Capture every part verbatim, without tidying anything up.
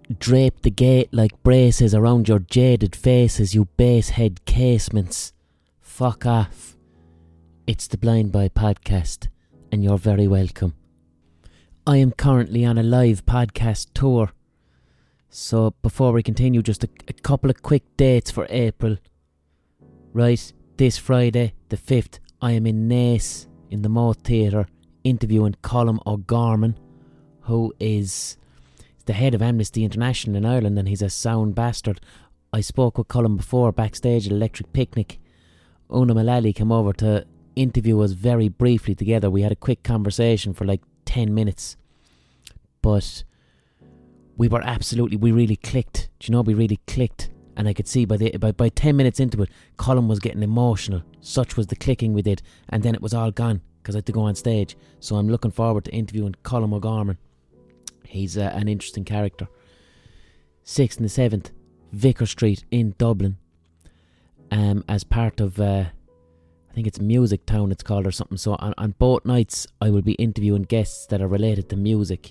Drape the gate like braces around your jaded faces, you basehead casements. Fuck off. It's the Blind Boy Podcast, and you're very welcome. I am currently on a live podcast tour. So before we continue, just a, a couple of quick dates for April. Right, this Friday, the fifth, I am in Naas, in the Moat Theatre, interviewing Colm O'Gorman, who is the head of Amnesty International in Ireland, and he's a sound bastard. I spoke with Colm before backstage at Electric Picnic. Una Mullally came over to interview us very briefly together. We had a quick conversation for like ten minutes. But we were absolutely, we really clicked. Do you know, we really clicked. And I could see by the by, by ten minutes into it, Colm was getting emotional. Such was the clicking we did. And then it was all gone because I had to go on stage. So I'm looking forward to interviewing Colm O'Gorman. He's uh, an interesting character. sixth and the seventh, Vicar Street in Dublin. Um, as part of, uh, I think it's Music Town it's called or something. So on, on both nights, I will be interviewing guests that are related to music.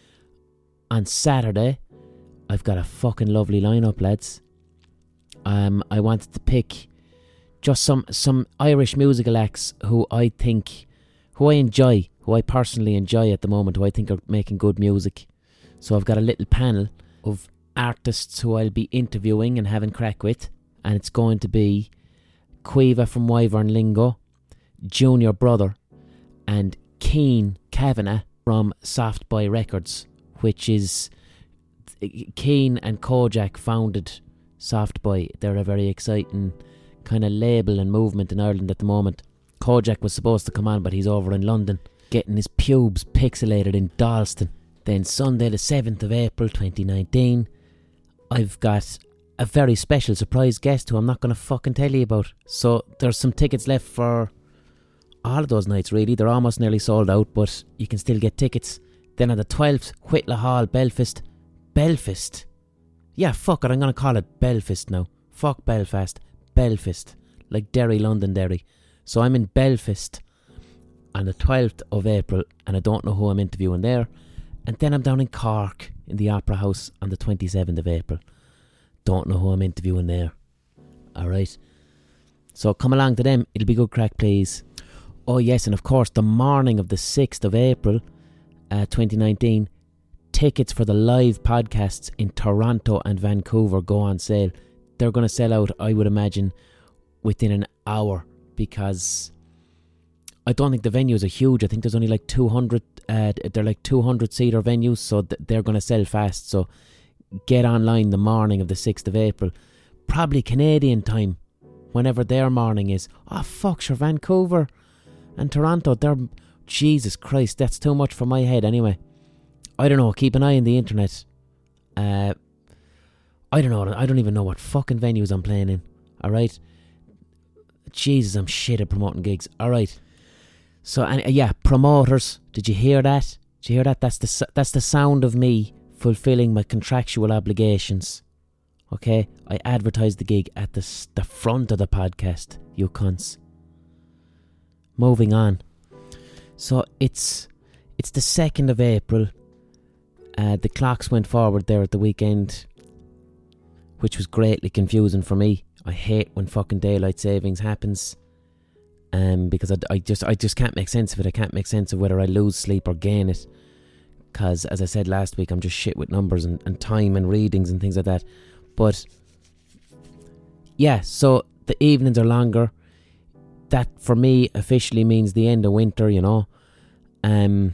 On Saturday, I've got a fucking lovely lineup, lads. Um, I wanted to pick just some, some Irish musical acts who I think, who I enjoy, who I personally enjoy at the moment, who I think are making good music. So I've got a little panel of artists who I'll be interviewing and having crack with. And it's going to be Quiva from Wyvern Lingo, Junior Brother, and Cian Kavanagh from Soft Boy Records, which is, Cian and Kojak founded Soft Boy. They're a very exciting kind of label and movement in Ireland at the moment. Kojak was supposed to come on, but he's over in London getting his pubes pixelated in Dalston. Then Sunday the seventh of April twenty nineteen, I've got a very special surprise guest who I'm not going to fucking tell you about. So there's some tickets left for all of those nights really. They're almost nearly sold out, but you can still get tickets. Then on the twelfth, Whitla Hall, Belfast. Belfast? Yeah, fuck it, I'm going to call it Belfast now. Fuck Belfast. Belfast. Like Derry, Londonderry. So I'm in Belfast on the twelfth of April, and I don't know who I'm interviewing there. And then I'm down in Cork in the Opera House on the twenty-seventh of April. Don't know who I'm interviewing there. Alright. So come along to them. It'll be good crack, please. Oh yes, and of course the morning of the sixth of April uh, twenty nineteen, tickets for the live podcasts in Toronto and Vancouver go on sale. They're going to sell out, I would imagine, within an hour, because I don't think the venues are huge. I think there's only like two hundred, uh, they're like two hundred seater venues, so th- they're going to sell fast. So get online the morning of the sixth of April, probably Canadian time, whenever their morning is. Oh fuck, sure, Vancouver and Toronto, they're, Jesus Christ, that's too much for my head anyway. I don't know, keep an eye on the internet. Uh, I don't know, I don't even know what fucking venues I'm playing in. Alright? Jesus, I'm shit at promoting gigs. Alright. So, and, uh, yeah, promoters, did you hear that? Did you hear that? That's the, that's the sound of me fulfilling my contractual obligations. Okay? I advertised the gig at the, the front of the podcast, you cunts. Moving on. So, it's, it's the second of April. Uh, the clocks went forward there at the weekend, which was greatly confusing for me. I hate when fucking daylight savings happens, um, because I, I just I just can't make sense of it. I can't make sense of whether I lose sleep or gain it, because as I said last week, I'm just shit with numbers and, and time and readings and things like that. But yeah, so the evenings are longer. That for me officially means the end of winter, you know. Um.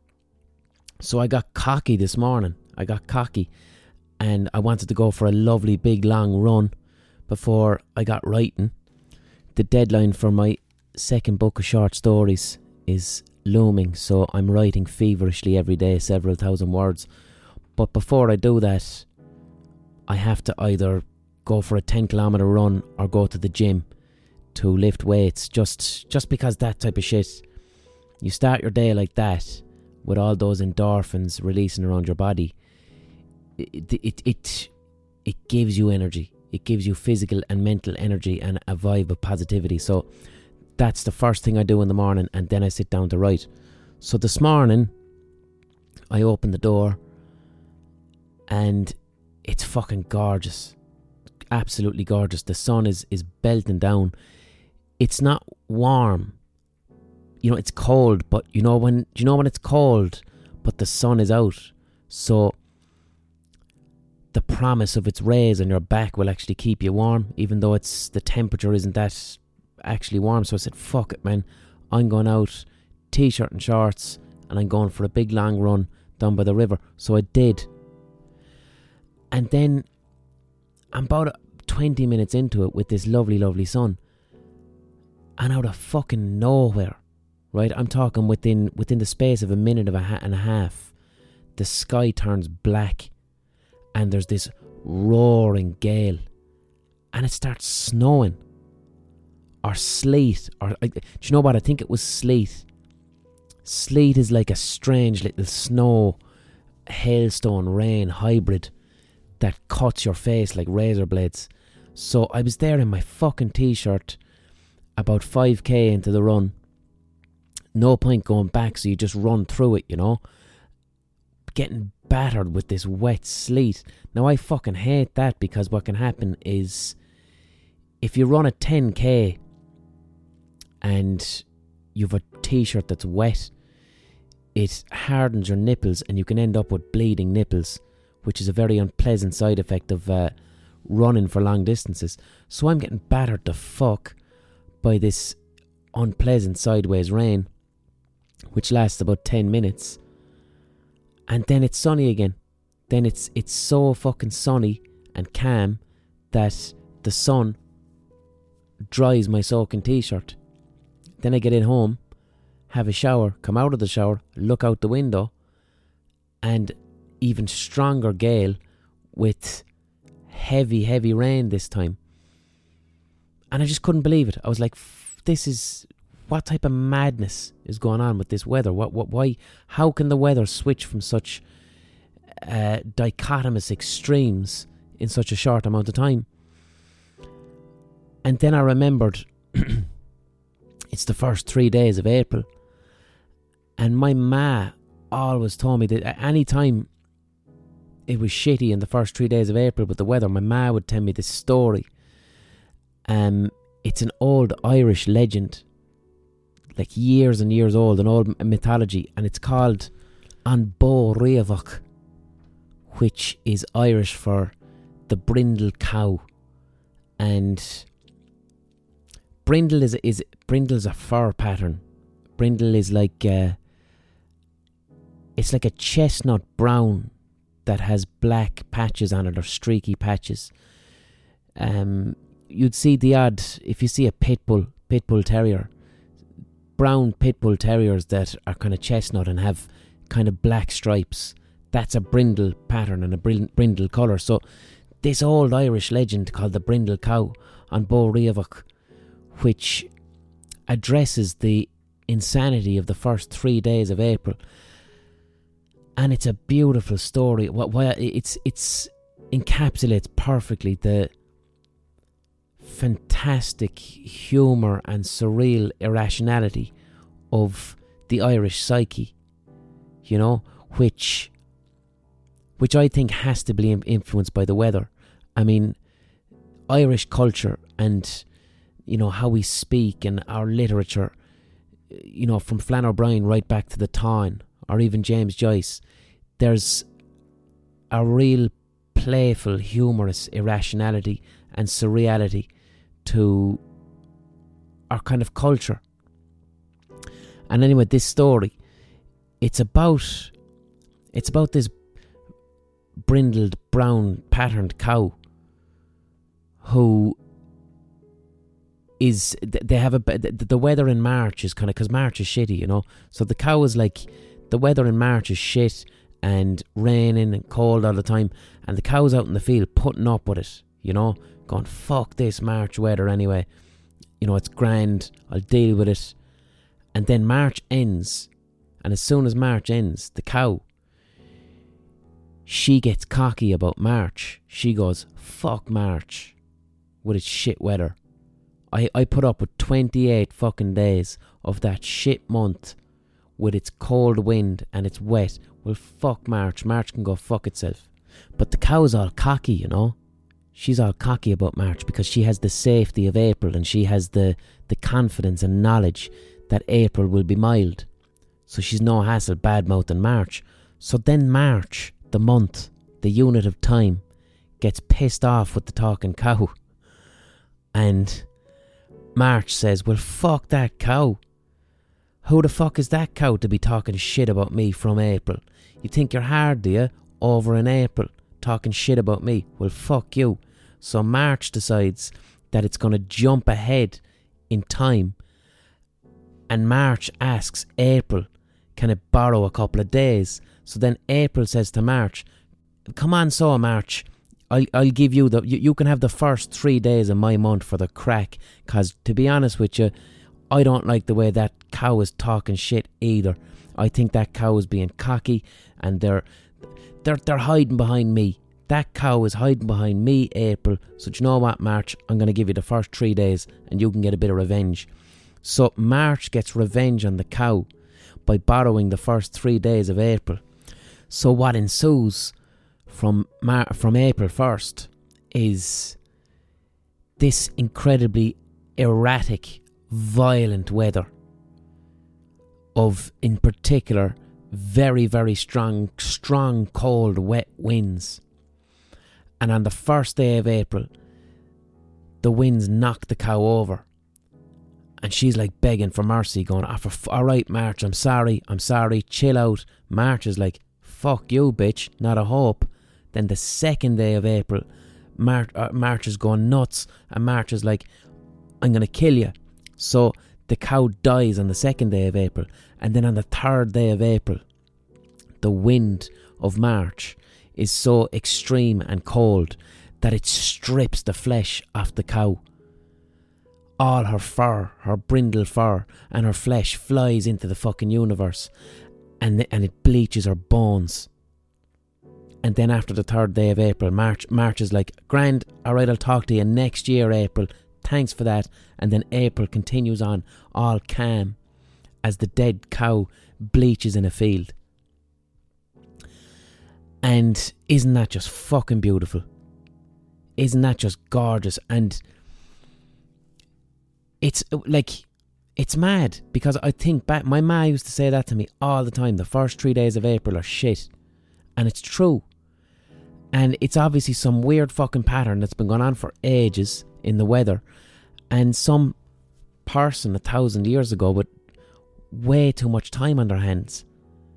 So I got cocky this morning. I got cocky, and I wanted to go for a lovely big long run before I got writing. The deadline for my second book of short stories is looming, so I'm writing feverishly every day, several thousand words. But before I do that, I have to either go for a ten kilometre run or go to the gym to lift weights, just just because that type of shit. You start your day like that, with all those endorphins releasing around your body, it, it, it, it gives you energy. It gives you physical and mental energy and a vibe of positivity. So that's the first thing I do in the morning, and then I sit down to write. So this morning, I opened the door, and it's fucking gorgeous. Absolutely gorgeous. The sun is, is belting down. It's not warm. You know, it's cold, but you know when you know when it's cold, but the sun is out. So the promise of its rays on your back will actually keep you warm, even though it's the temperature isn't that actually warm. So I said, fuck it, man. I'm going out, t-shirt and shorts, and I'm going for a big long run down by the river. So I did. And then I'm about twenty minutes into it with this lovely, lovely sun. And out of fucking nowhere, right, I'm talking within within the space of a minute of a ha- and a half, the sky turns black and there's this roaring gale and it starts snowing. Or sleet. Or I, do you know what? I think it was sleet. Sleet is like a strange little snow, hailstone, rain hybrid that cuts your face like razor blades. So I was there in my fucking t-shirt about five k into the run. No point going back, so you just run through it, you know. Getting battered with this wet sleet. Now I fucking hate that, because what can happen is if you run a ten k and you've a t-shirt that's wet, it hardens your nipples and you can end up with bleeding nipples, which is a very unpleasant side effect of uh, running for long distances. So I'm getting battered the fuck by this unpleasant sideways rain, which lasts about ten minutes. And then it's sunny again. Then it's it's so fucking sunny and calm that the sun dries my soaking t-shirt. Then I get in home, have a shower, come out of the shower, look out the window, and even stronger gale with heavy, heavy rain this time. And I just couldn't believe it. I was like, this is... what type of madness is going on with this weather? What, what, why, how can the weather switch from such uh, dichotomous extremes in such a short amount of time? And then I remembered it's the first three days of April, and my ma always told me that any time it was shitty in the first three days of April with the weather, my ma would tell me this story. Um, it's an old Irish legend, like years and years old, an old mythology, and it's called An Bó Riamhach, which is Irish for the brindle cow. And brindle is is brindle's a fur pattern. Brindle is like uh, it's like a chestnut brown that has black patches on it, or streaky patches. Um, you'd see the odd, if you see a pit bull, pit bull terrier, brown pit bull terriers that are kind of chestnut and have kind of black stripes. That's a brindle pattern and a brindle colour. So this old Irish legend called the brindle cow on Bó Riamhach, which addresses the insanity of the first three days of April. And it's a beautiful story. Why it's it's encapsulates perfectly the fantastic humour and surreal irrationality of the Irish psyche, you know, which which I think has to be influenced by the weather. I mean, Irish culture and, you know, how we speak and our literature, you know, from Flann O'Brien right back to the Táin, or even James Joyce, there's a real playful, humorous irrationality and surreality to our kind of culture. And anyway, this story, it's about it's about this brindled brown patterned cow who is, they have a, the weather in March is kind of, because March is shitty, you know, so the cow is like, the weather in March is shit and raining and cold all the time, and the cow's out in the field putting up with it, you know, going, fuck this March weather anyway, you know, it's grand, I'll deal with it. And then March ends, and as soon as March ends, the cow, she gets cocky about March. She goes, fuck March with its shit weather. I, I put up with twenty-eight fucking days of that shit month with its cold wind and it's wet. Well, fuck March. March can go fuck itself. But the cow's all cocky, you know. She's all cocky about March because she has the safety of April, and she has the, the confidence and knowledge that April will be mild. So she's no hassle bad-mouthing March. So then March, the month, the unit of time, gets pissed off with the talking cow. And March says, well, fuck that cow. Who the fuck is that cow to be talking shit about me from April? You think you're hard, do you? Over in April, talking shit about me. Well, fuck you. So March decides that it's going to jump ahead in time. And March asks April, can it borrow a couple of days? So then April says to March, come on, so March, I'll, I'll give you the, you, you can have the first three days of my month for the crack. Because to be honest with you, I don't like the way that cow is talking shit either. I think that cow is being cocky, and they're, they're, they're hiding behind me. That cow is hiding behind me, April. So do you know what, March? I'm going to give you the first three days and you can get a bit of revenge. So March gets revenge on the cow by borrowing the first three days of April. So what ensues from Mar- from April first is this incredibly erratic, violent weather of, in particular, very, very strong, strong, cold, wet winds. And on the first day of April, the winds knock the cow over. And she's like begging for mercy, going, oh, for f- all right, March, I'm sorry, I'm sorry, chill out. March is like, fuck you, bitch, not a hope. Then the second day of April, Mar- uh, March is going nuts, and March is like, I'm going to kill you. So the cow dies on the second day of April. And then on the third day of April, the wind of March is so extreme and cold that it strips the flesh off the cow. All her fur, her brindle fur, and her flesh flies into the fucking universe, and and it bleaches her bones. And then after the third day of April, March March is like, grand, alright, I'll talk to you next year, April. Thanks for that. And then April continues on, all calm, as the dead cow bleaches in a field. And isn't that just fucking beautiful? Isn't that just gorgeous? And it's like, it's mad, because I think back, my ma used to say that to me all the time, the first three days of April are shit. And it's true. And it's obviously some weird fucking pattern that's been going on for ages in the weather. And some person a thousand years ago with way too much time on their hands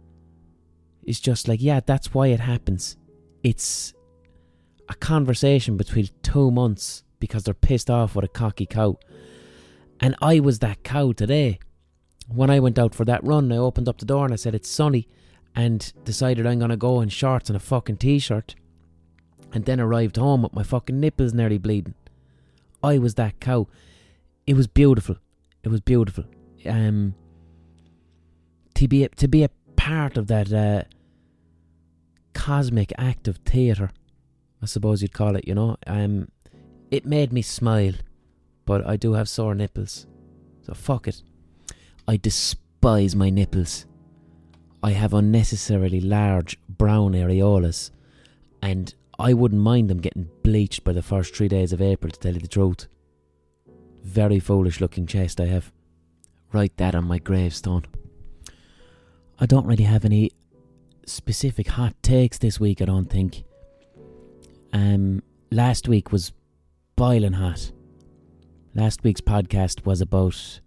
is just like, yeah, that's why it happens. It's a conversation between two months because they're pissed off with a cocky cow. And I was that cow today. When I went out for that run, I opened up the door and I said, it's sunny, and decided I'm going to go in shorts and a fucking t-shirt, and then arrived home with my fucking nipples nearly bleeding. I was that cow. It was beautiful. It was beautiful. Um, to be to be a part of that uh, cosmic act of theatre, I suppose you'd call it. You know, um, it made me smile, but I do have sore nipples, so fuck it. I despise my nipples. I have unnecessarily large brown areolas, and I wouldn't mind them getting bleached by the first three days of April, to tell you the truth. Very foolish looking chest I have. Write that on my gravestone. I don't really have any specific hot takes this week, I don't think. Um, last week was boiling hot. Last week's podcast was about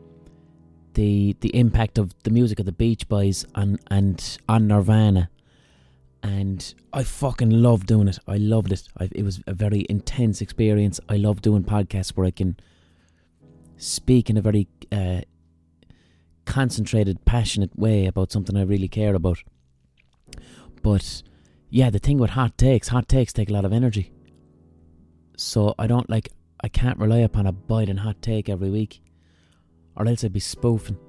the the impact of the music of the Beach Boys on and on Nirvana. And I fucking love doing it. I loved it. I, it was a very intense experience. I love doing podcasts where I can speak in a very uh, concentrated, passionate way about something I really care about. But yeah, the thing with hot takes, hot takes take a lot of energy. So I don't like, I can't rely upon a biting hot take every week, or else I'd be spoofing.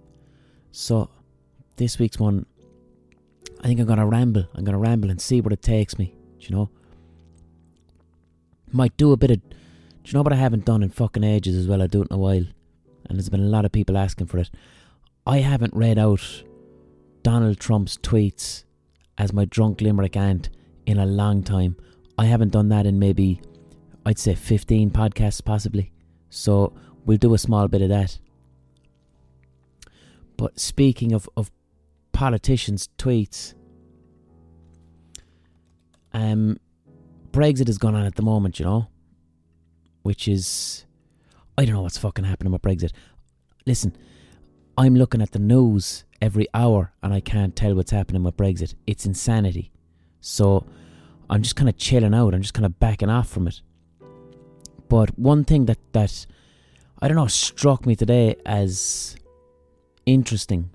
So this week's one, I think I'm going to ramble. I'm going to ramble and see where it takes me, do you know? Might do a bit of, do you know what I haven't done in fucking ages as well? I do it in a while, and there's been a lot of people asking for it. I haven't read out Donald Trump's tweets as my drunk limerick aunt in a long time. I haven't done that in maybe, I'd say fifteen podcasts possibly. So we'll do a small bit of that. But speaking of, of politicians' tweets, um, Brexit is going on at the moment, you know, which is, I don't know what's fucking happening with Brexit. Listen, I'm looking at the news every hour and I can't tell what's happening with Brexit. It's insanity. So I'm just kind of chilling out. I'm just kind of backing off from it. But one thing that, that I don't know, struck me today as interesting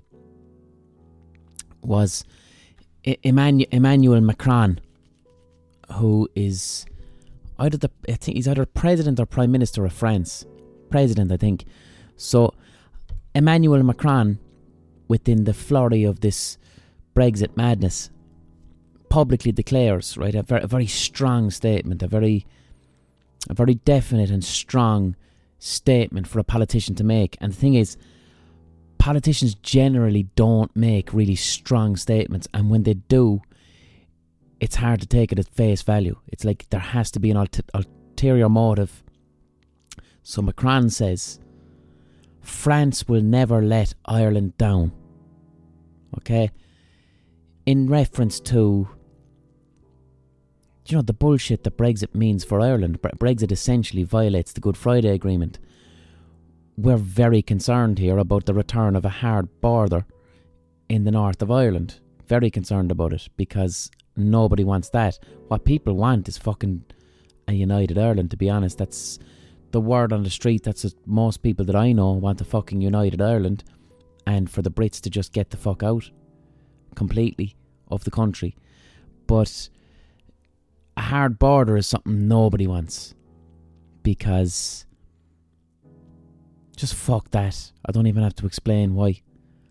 was Emmanuel, Emmanuel Macron, who is either the, I think he's either president or prime minister of France. President, I think. So Emmanuel Macron, within the flurry of this Brexit madness, publicly declares, right, a very, a very strong statement, a very, a very definite and strong statement for a politician to make. And the thing is, politicians generally don't make really strong statements, and when they do, it's hard to take it at face value. It's like there has to be an ulter- ulterior motive. So Macron says, France will never let Ireland down. Okay? In reference to, you know, the bullshit that Brexit means for Ireland. Brexit essentially violates the Good Friday Agreement. We're very concerned here about the return of a hard border in the north of Ireland. Very concerned about it, because nobody wants that. What people want is fucking a united Ireland, to be honest. That's the word on the street. That's what most people that I know want, a fucking united Ireland, and for the Brits to just get the fuck out completely of the country. But a hard border is something nobody wants, because just fuck that. I don't even have to explain why.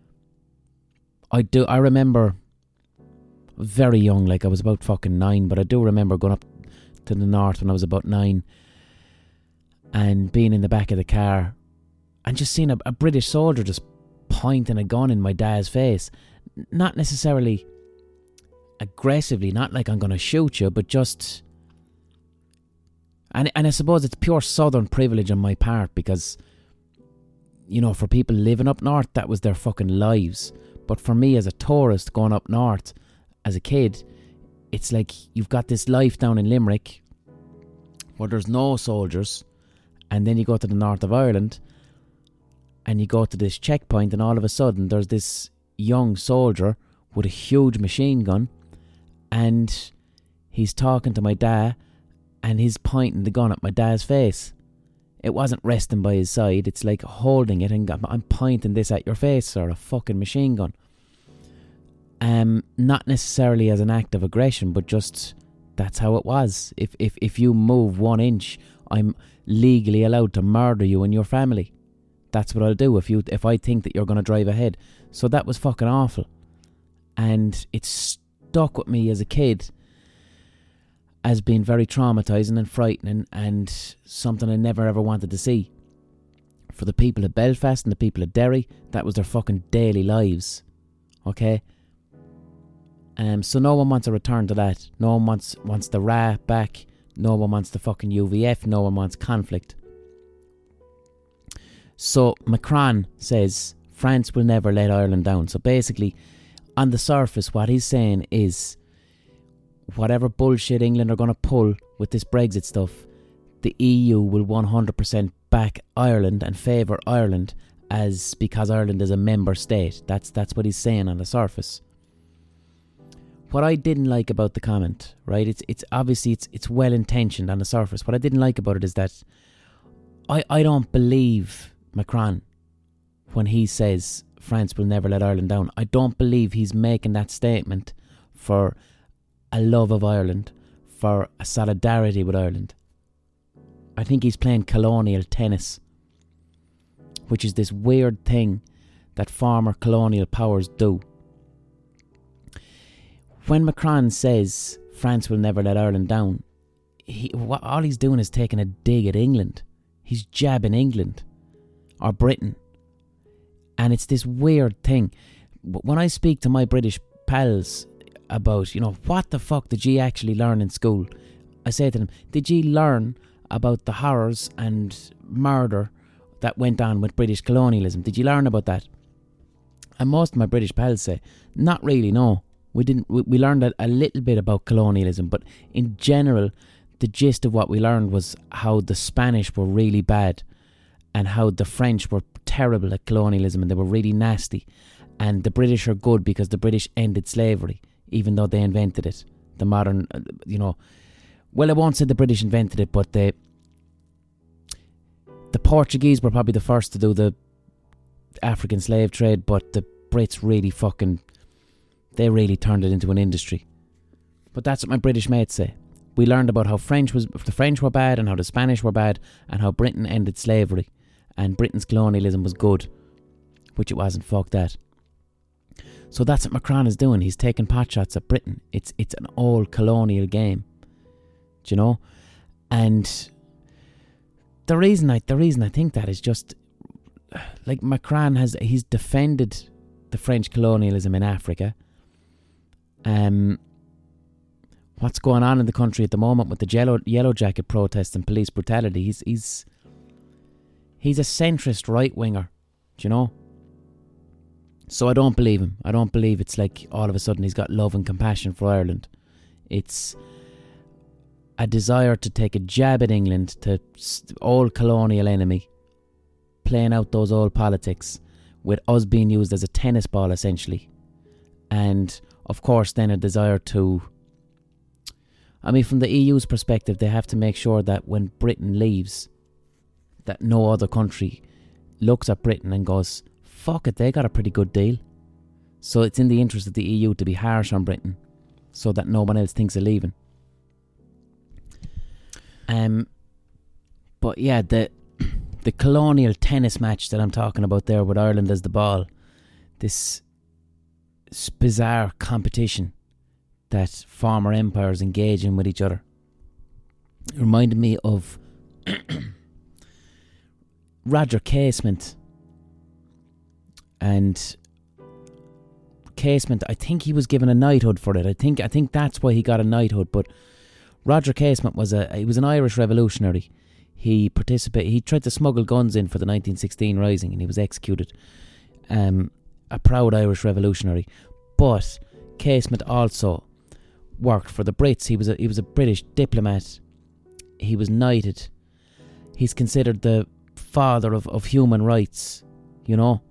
I do. I remember very young, like I was about fucking nine, but I do remember going up to the north when I was about nine and being in the back of the car and just seeing a, a British soldier just pointing a gun in my dad's face. Not necessarily aggressively, not like I'm going to shoot you, but just... And, and I suppose it's pure southern privilege on my part, because, you know, for people living up north, that was their fucking lives. But for me as a tourist going up north as a kid, it's like you've got this life down in Limerick where there's no soldiers, and then you go to the north of Ireland and you go to this checkpoint, and all of a sudden there's this young soldier with a huge machine gun, and he's talking to my dad and he's pointing the gun at my dad's face. It wasn't resting by his side, it's like holding it and I'm pointing this at your face, sir, a fucking machine gun. Um, not necessarily as an act of aggression, but just that's how it was. If if if you move one inch, I'm legally allowed to murder you and your family. That's what I'll do if you if I think that you're going to drive ahead. So that was fucking awful, and it stuck with me as a kid as being very traumatising and frightening, and something I never ever wanted to see. For the people of Belfast and the people of Derry, that was their fucking daily lives. Okay. Um, so no one wants a return to that. No one wants wants the R A back. No one wants the fucking U V F. No one wants conflict. So Macron says France will never let Ireland down. So basically, on the surface, what he's saying is, whatever bullshit England are going to pull with this Brexit stuff, the E U will one hundred percent back Ireland and favour Ireland, as because Ireland is a member state. That's that's what he's saying on the surface. What I didn't like about the comment, right, it's it's obviously it's it's well intentioned on the surface. What I didn't like about it is that I, I don't believe Macron when he says France will never let Ireland down. I don't believe he's making that statement for a love of Ireland, for a solidarity with Ireland. I think he's playing colonial tennis, which is this weird thing that former colonial powers do. When Macron says France will never let Ireland down, he, what, all he's doing is taking a dig at England. He's jabbing England or Britain. And it's this weird thing. When I speak to my British pals, about, you know, what the fuck did you actually learn in school? I say to them, did you learn about the horrors and murder that went on with British colonialism? Did you learn about that? And most of my British pals say, not really, no. We didn't. We, we learned a, a little bit about colonialism, but in general, the gist of what we learned was how the Spanish were really bad and how the French were terrible at colonialism and they were really nasty. And the British are good because the British ended slavery, even though they invented it. The modern, uh, you know, well, I won't say the British invented it, but they, the Portuguese were probably the first to do the African slave trade, but the Brits really fucking, they really turned it into an industry. But that's what my British mates say. We learned about how French was, the French were bad and how the Spanish were bad and how Britain ended slavery and Britain's colonialism was good, which it wasn't. Fuck that. So that's what Macron is doing. He's taking potshots at Britain. It's it's an old colonial game, do you know? And the reason I the reason I think that is just like Macron has he's defended the French colonialism in Africa. Um, what's going on in the country at the moment with the yellow yellow jacket protests and police brutality? He's he's he's a centrist right winger, do you know? So I don't believe him. I don't believe it's like all of a sudden he's got love and compassion for Ireland. It's a desire to take a jab at England, to old colonial enemy, playing out those old politics with us being used as a tennis ball essentially. And of course then a desire to, I mean, from the E U's perspective, they have to make sure that when Britain leaves, that no other country looks at Britain and goes, fuck it, they got a pretty good deal. So it's in the interest of the E U to be harsh on Britain so that no one else thinks of leaving. Um, but yeah, the the colonial tennis match that I'm talking about there with Ireland as the ball, this bizarre competition that former empires engage in with each other, it reminded me of Roger Casement. And Casement, I think he was given a knighthood for it. I think I think that's why he got a knighthood. But Roger Casement was a he was an Irish revolutionary. He participated. He tried to smuggle guns in for the nineteen sixteen Rising, and he was executed. Um, a proud Irish revolutionary. But Casement also worked for the Brits. He was a he was a British diplomat. He was knighted. He's considered the father of, of human rights, you know.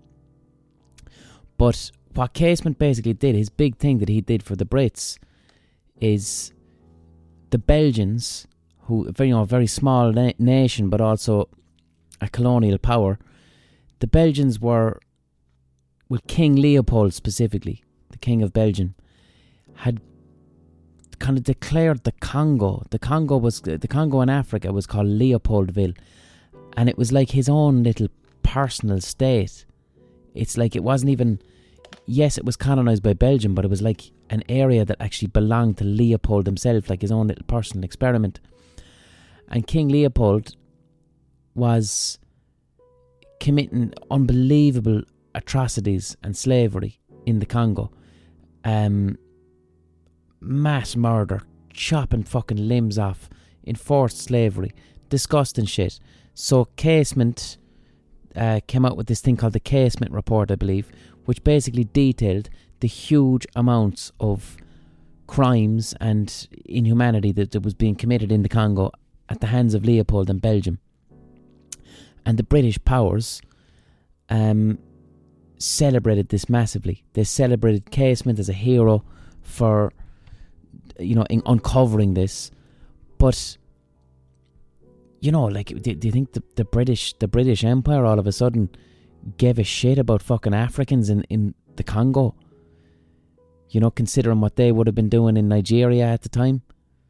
But what Casement basically did, his big thing that he did for the Brits, is the Belgians, who, you know, a very small na- nation but also a colonial power, the Belgians were, well, King Leopold specifically, the King of Belgium, had kind of declared the Congo. The Congo was the Congo in Africa was called Leopoldville, and it was like his own little personal state. It's like it wasn't even, yes, it was colonised by Belgium, but it was like an area that actually belonged to Leopold himself, like his own little personal experiment. And King Leopold was committing unbelievable atrocities and slavery in the Congo. Um, mass murder, chopping fucking limbs off, enforced slavery, disgusting shit. So Casement Uh, came out with this thing called the Casement Report, I believe, which basically detailed the huge amounts of crimes and inhumanity that, that was being committed in the Congo at the hands of Leopold and Belgium. And the British powers um, celebrated this massively. They celebrated Casement as a hero for, you know, in uncovering this. But you know, like, do, do you think the, the British the British Empire all of a sudden gave a shit about fucking Africans in, in the Congo? You know, considering what they would have been doing in Nigeria at the time,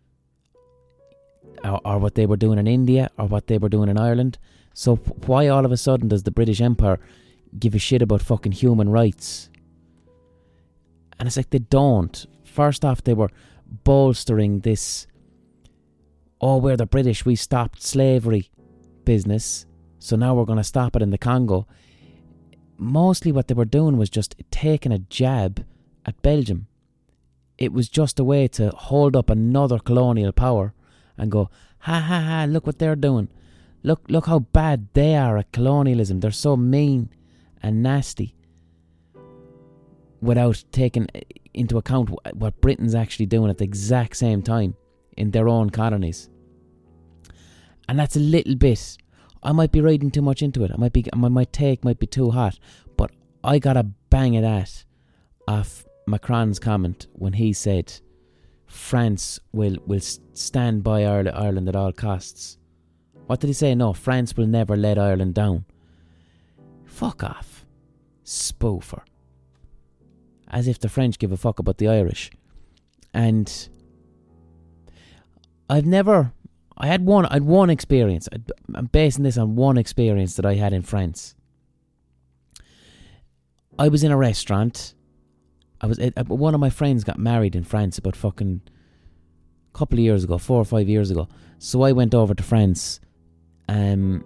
or, or what they were doing in India, or what they were doing in Ireland. So why all of a sudden does the British Empire give a shit about fucking human rights? And it's like they don't. First off, they were bolstering this, oh, we're the British, we stopped slavery business, so now we're going to stop it in the Congo. Mostly what they were doing was just taking a jab at Belgium. it was just a way to hold up another colonial power and go, ha ha ha, look what they're doing. Look, look how bad they are at colonialism. They're so mean and nasty, without taking into account what Britain's actually doing at the exact same time in their own colonies. And that's a little bit, I might be reading too much into it. I might be, my, my take might be too hot, but I got a bang of that off Macron's comment when he said France will, will stand by Ireland, Ireland at all costs. What did he say? No, France will never let Ireland down. Fuck off. Spoofer. As if the French give a fuck about the Irish. And I've never, I had one, I had one experience. I'm basing this on one experience that I had in France. I was in a restaurant. I was, one of my friends got married in France about fucking a couple of years ago, four or five years ago. So I went over to France. Um,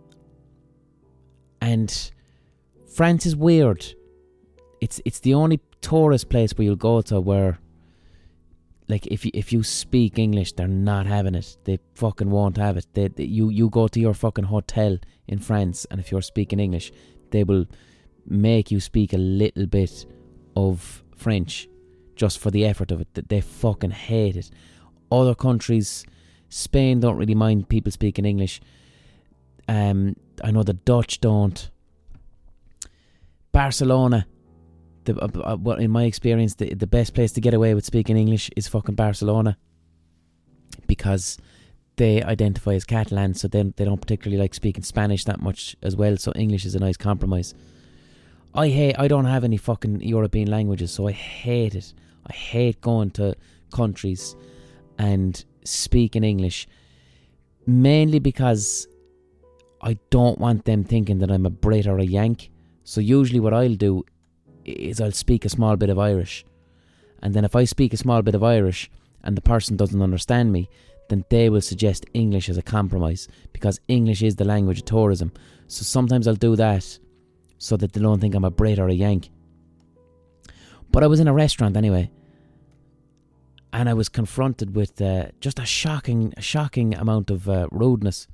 and France is weird. It's it's the only tourist place where you'll go to where, like, if you if you speak English, they're not having it. They fucking won't have it. They, they you you go to your fucking hotel in France, and if you're speaking English, they will make you speak a little bit of French just for the effort of it. They fucking hate it. Other countries, Spain don't really mind people speaking English. Um, I know the Dutch don't. Barcelona, the, uh, uh, in my experience, the, the best place to get away with speaking English is fucking Barcelona, because they identify as Catalan, so they, they don't particularly like speaking Spanish that much as well, so English is a nice compromise. I hate, I don't have any fucking European languages, so I hate it. I hate going to countries and speaking English, mainly because I don't want them thinking that I'm a Brit or a Yank. So usually what I'll do is I'll speak a small bit of Irish, and then if I speak a small bit of Irish and the person doesn't understand me, then they will suggest English as a compromise, because English is the language of tourism. So sometimes I'll do that so that they don't think I'm a Brit or a Yank. But I was in a restaurant anyway, and I was confronted with uh, just a shocking, a shocking amount of uh, rudeness.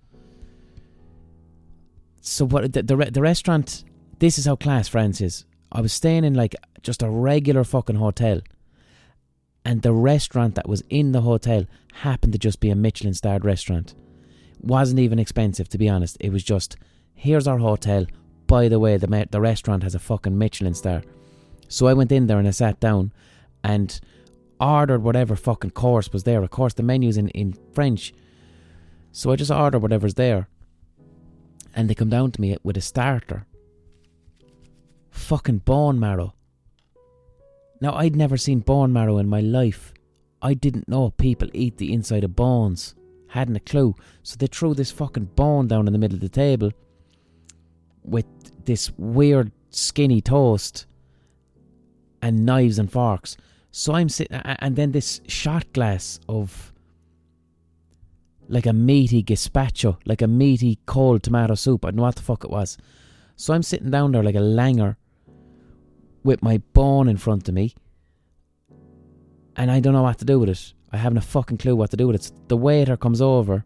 So what the, the the restaurant, this is how class France is. I was staying in like just a regular fucking hotel, and the restaurant that was in the hotel happened to just be a Michelin starred restaurant. Wasn't even expensive, to be honest. It was just, here's our hotel. By the way, the the restaurant has a fucking Michelin star. So I went in there and I sat down and ordered whatever fucking course was there. Of course, the menu's in, in French. So I just ordered whatever's there. And they come down to me with a starter. Fucking bone marrow. Now, I'd never seen bone marrow in my life. I didn't know people eat the inside of bones. Hadn't a clue. So they threw this fucking bone down in the middle of the table with this weird skinny toast and knives and forks. So I'm sitting, and then this shot glass of like a meaty gazpacho, like a meaty cold tomato soup. I don't know what the fuck it was. So I'm sitting down there like a langer with my bone in front of me, and I don't know what to do with it. I haven't a fucking clue what to do with it. So the waiter comes over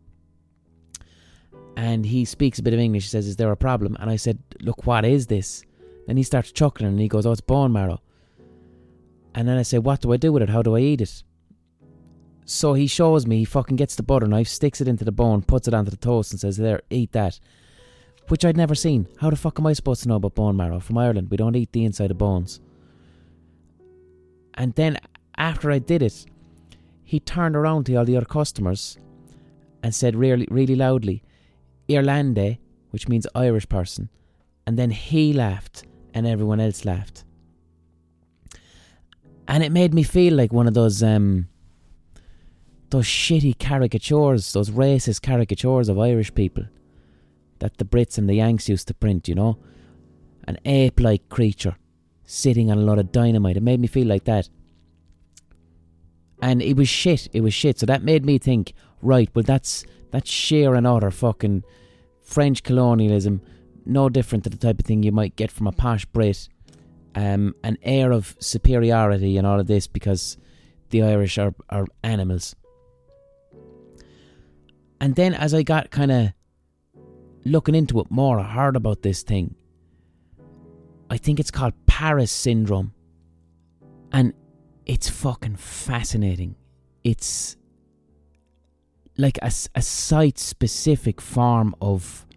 and he speaks a bit of English. He says, is there a problem? And I said, look, what is this? Then he starts chuckling and he goes, oh, it's bone marrow. And then I say, what do I do with it? How do I eat it? So he shows me, he fucking gets the butter knife, sticks it into the bone, puts it onto the toast and says, there, eat that. Which I'd never seen. How the fuck am I supposed to know about bone marrow? From Ireland, we don't eat the inside of bones. And then after I did it, he turned around to all the other customers and said really, really loudly, Irlande, which means Irish person. And then he laughed and everyone else laughed. And it made me feel like one of those um, those shitty caricatures, those racist caricatures of Irish people that the Brits and the Yanks used to print, you know? An ape-like creature sitting on a lot of dynamite. It made me feel like that. And it was shit. It was shit. So that made me think, right, well, that's that's sheer and utter fucking French colonialism. No different to the type of thing you might get from a posh Brit. Um, an air of superiority and all of this because the Irish are, are animals. And then as I got kind of looking into it more, I heard about this thing. I think it's called Paris syndrome. And it's fucking fascinating. It's like a, a site-specific form of...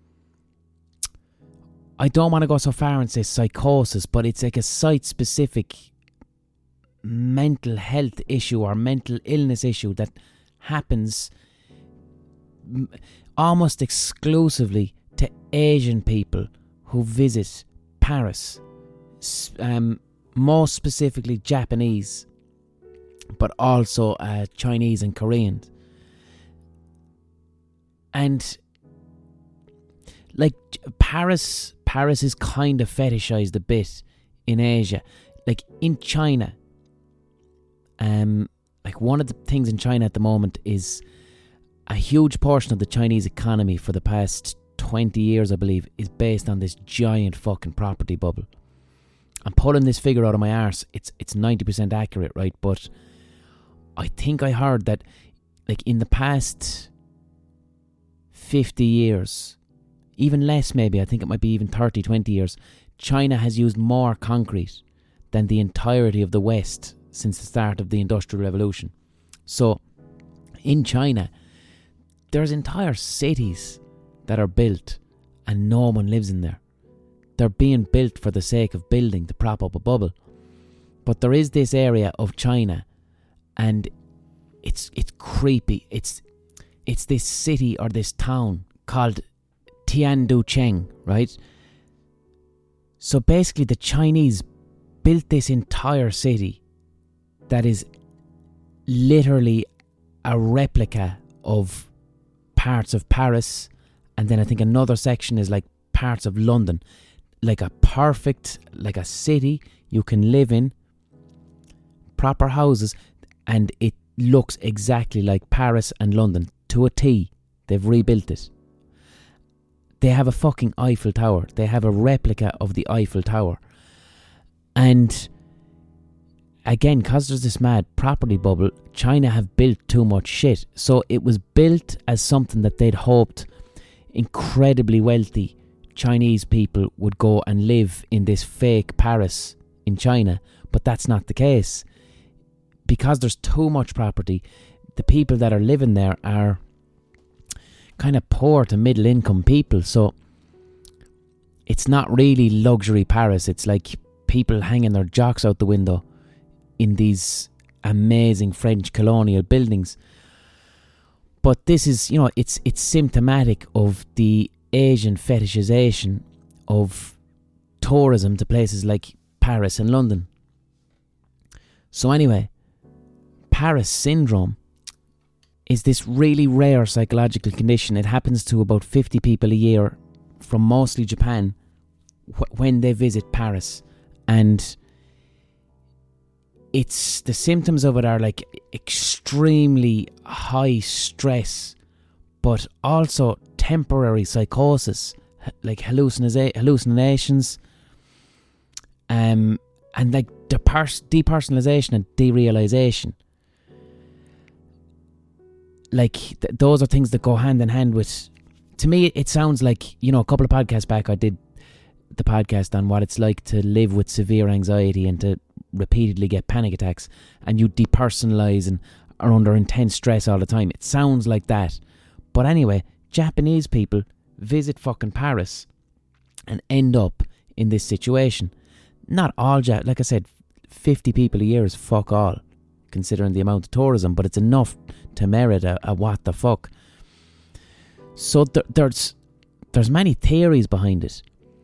I don't want to go so far and say psychosis, but it's like a site-specific mental health issue or mental illness issue that happens m- almost exclusively to Asian people who visit Paris, S- um, most specifically Japanese, but also uh, Chinese and Korean. And like Paris, Paris is kind of fetishized a bit in Asia. Like in China, um, like one of the things in China at the moment is a huge portion of the Chinese economy for the past twenty years, I believe, is based on this giant fucking property bubble. I'm pulling this figure out of my arse. It's it's ninety percent accurate, right? But I think I heard that, like, in the past fifty years, even less maybe, I think it might be even thirty, twenty years, China has used more concrete than the entirety of the West since the start of the Industrial Revolution. So, in China, there's entire cities that are built and no one lives in there. They're being built for the sake of building to prop up a bubble. But there is this area of China, and it's it's creepy. It's it's this city or this town called Tianducheng, right? So basically the Chinese built this entire city that is literally a replica of parts of Paris, and then I think another section is like parts of London. Like a perfect, like a city you can live in, proper houses, and it looks exactly like Paris and London to a T. They've rebuilt it. They have a fucking Eiffel Tower. They have a replica of the Eiffel Tower. And again, because there's this mad property bubble, China have built too much shit. So it was built as something that they'd hoped incredibly wealthy Chinese people would go and live in this fake Paris in China, but that's not the case. Because there's too much property, the people that are living there are kind of poor to middle income people, so it's not really luxury Paris. It's like people hanging their jocks out the window in these amazing French colonial buildings. But this is, you know, it's it's symptomatic of the Asian fetishization of tourism to places like Paris and London. So anyway, Paris syndrome is this really rare psychological condition. It happens to about fifty people a year from mostly Japan wh- when they visit Paris. And it's, the symptoms of it are like extremely high stress, but also temporary psychosis, like hallucina- hallucinations, um, and like depers- depersonalization and derealization. Like th- those are things that go hand in hand with. To me, it sounds like, you know, a couple of podcasts back, I did the podcast on what it's like to live with severe anxiety and to repeatedly get panic attacks, and you depersonalize and are under intense stress all the time. It sounds like that. But anyway, Japanese people visit fucking Paris and end up in this situation. Not all, ja- like I said, fifty people a year is fuck all, considering the amount of tourism, but it's enough to merit a, a what the fuck. So th- there's there's many theories behind it.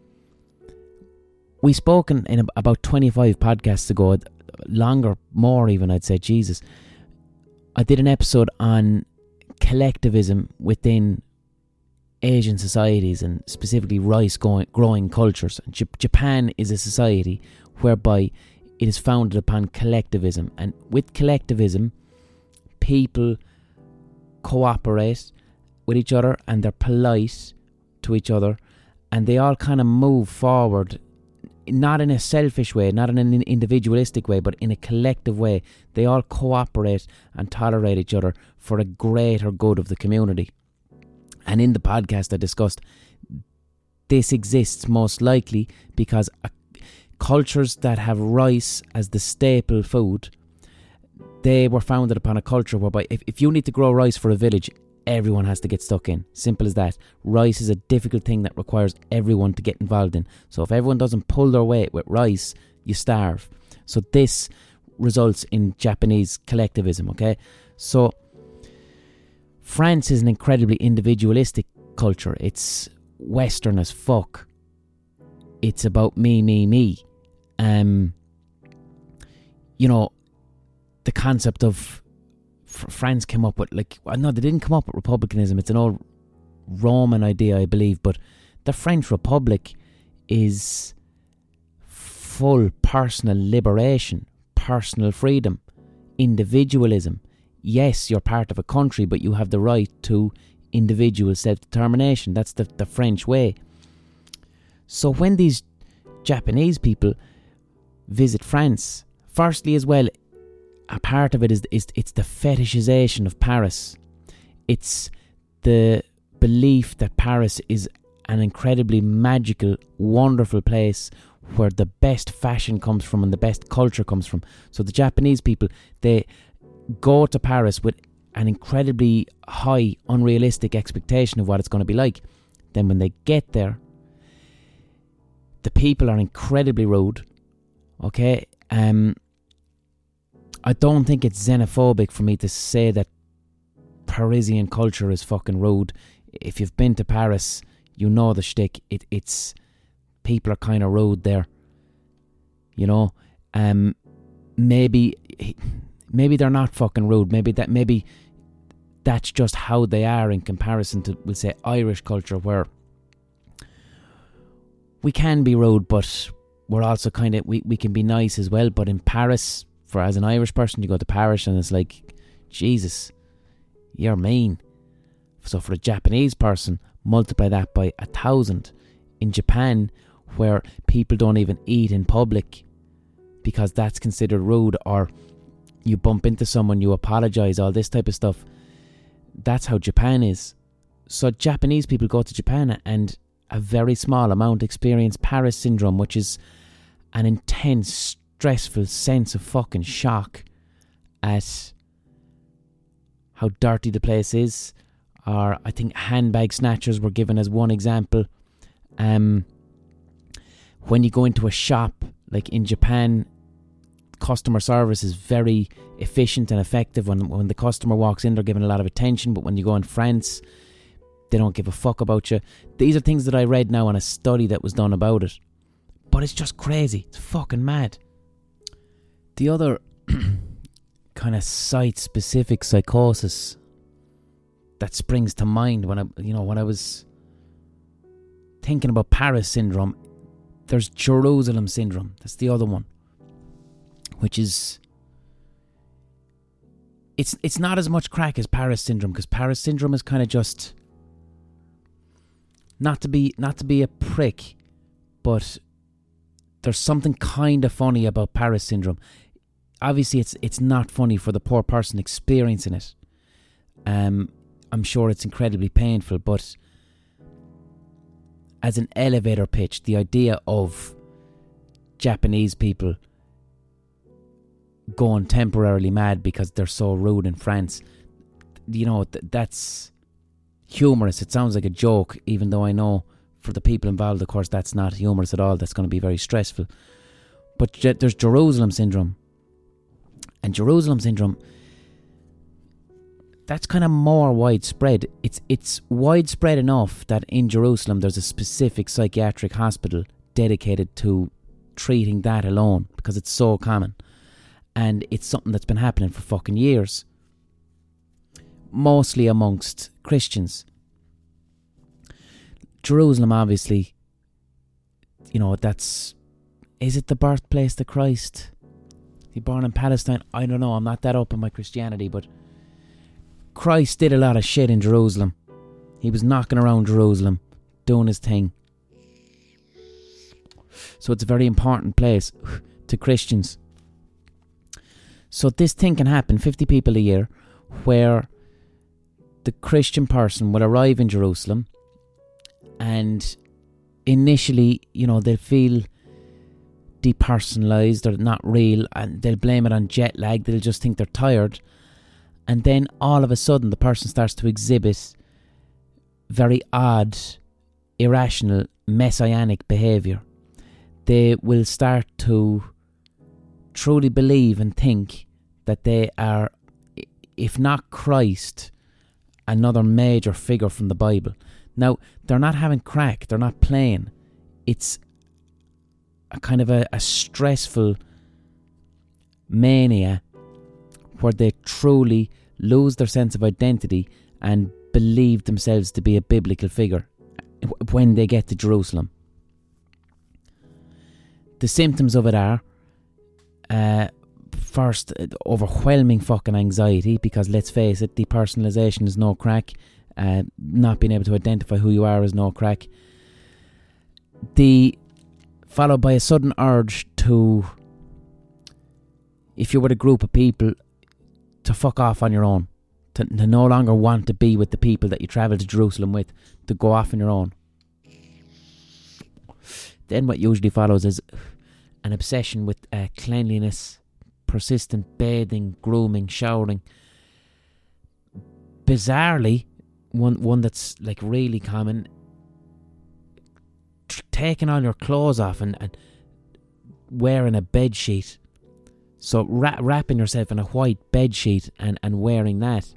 We spoke in, in about twenty-five podcasts ago, longer, more even, I'd say, Jesus. I did an episode on collectivism within Asian societies, and specifically rice growing, growing cultures. J- Japan is a society whereby it is founded upon collectivism, and with collectivism, people cooperate with each other and they're polite to each other, and they all kind of move forward not in a selfish way, not in an individualistic way, but in a collective way. They all cooperate and tolerate each other for a greater good of the community. And in the podcast I discussed, this exists most likely because uh, cultures that have rice as the staple food, they were founded upon a culture whereby if, if you need to grow rice for a village, everyone has to get stuck in. Simple as that. Rice is a difficult thing that requires everyone to get involved in. So if everyone doesn't pull their weight with rice, you starve. So this results in Japanese collectivism, okay? So France is an incredibly individualistic culture. It's Western as fuck. It's about me, me, me. Um, you know, the concept of F- France came up with, like, no, they didn't come up with republicanism. It's an old Roman idea, I believe. But the French Republic is full personal liberation, personal freedom, individualism. Yes, you're part of a country, but you have the right to individual self-determination. That's the, the French way. So when these Japanese people visit France, firstly as well, a part of it is, is it's the fetishization of Paris. It's the belief that Paris is an incredibly magical, wonderful place where the best fashion comes from and the best culture comes from. So the Japanese people, they go to Paris with an incredibly high, unrealistic expectation of what it's going to be like. Then when they get there, the people are incredibly rude. Okay? Um, I don't think it's xenophobic for me to say that Parisian culture is fucking rude. If you've been to Paris, you know the shtick. It, it's... People are kind of rude there. You know? Um, maybe... Maybe they're not fucking rude. Maybe that... Maybe that's just how they are in comparison to, we'll say, Irish culture, where we can be rude, but we're also kind of... We, we can be nice as well. But in Paris... For as an Irish person, you go to Paris and it's like, Jesus, you're mean. So for a Japanese person, multiply that by a thousand. In Japan, where people don't even eat in public because that's considered rude, or you bump into someone, you apologise, all this type of stuff. That's how Japan is. So Japanese people go to Japan and a very small amount experience Paris syndrome, which is an intense, stressful sense of fucking shock at how dirty the place is. Or I think handbag snatchers were given as one example. Um, when you go into a shop, like in Japan, customer service is very efficient and effective. When when the customer walks in, they're given a lot of attention. But when you go in France, they don't give a fuck about you. These are things that I read now on a study that was done about it. But it's just crazy. It's fucking mad. The other kind of site-specific psychosis that springs to mind when I, you know, when I was thinking about Paris syndrome, there's Jerusalem syndrome. That's the other one, which is it's it's not as much crack as Paris syndrome, because Paris syndrome is kind of just not to be not to be a prick, but there's something kind of funny about Paris syndrome. Obviously, it's it's not funny for the poor person experiencing it. Um, I'm sure it's incredibly painful, but as an elevator pitch, the idea of Japanese people going temporarily mad because they're so rude in France, you know, th- that's humorous. It sounds like a joke, even though I know for the people involved, of course, that's not humorous at all. That's going to be very stressful. But Je- there's Jerusalem syndrome. And Jerusalem syndrome, that's kind of more widespread. It's it's widespread enough that in Jerusalem there's a specific psychiatric hospital dedicated to treating that alone, because it's so common. And it's something that's been happening for fucking years. Mostly amongst Christians. Jerusalem, obviously, you know, that's... Is it the birthplace of Christ? He born in Palestine? I don't know, I'm not that up in my Christianity, but Christ did a lot of shit in Jerusalem. He was knocking around Jerusalem, doing his thing. So it's a very important place to Christians. So this thing can happen, fifty people a year, where the Christian person will arrive in Jerusalem and initially, you know, they'll feel depersonalised or not real, and they'll blame it on jet lag. They'll just think they're tired. And then all of a sudden the person starts to exhibit very odd, irrational, messianic behaviour. They will start to truly believe and think that they are, if not Christ, another major figure from the Bible. Now, they're not having crack, they're not playing. It's a kind of a, a stressful mania where they truly lose their sense of identity and believe themselves to be a biblical figure when they get to Jerusalem. The symptoms of it are, uh, first, overwhelming fucking anxiety, because let's face it, depersonalisation is no crack. Uh, not being able to identify who you are is no crack. The followed by a sudden urge to, if you're with a group of people, to fuck off on your own, to, to no longer want to be with the people that you travel to Jerusalem with, to go off on your own. Then what usually follows is an obsession with uh, cleanliness, persistent bathing, grooming, showering. Bizarrely, one one that's like really common, tr- taking all your clothes off and, and wearing a bed sheet. So ra- wrapping yourself in a white bed sheet and, and wearing that.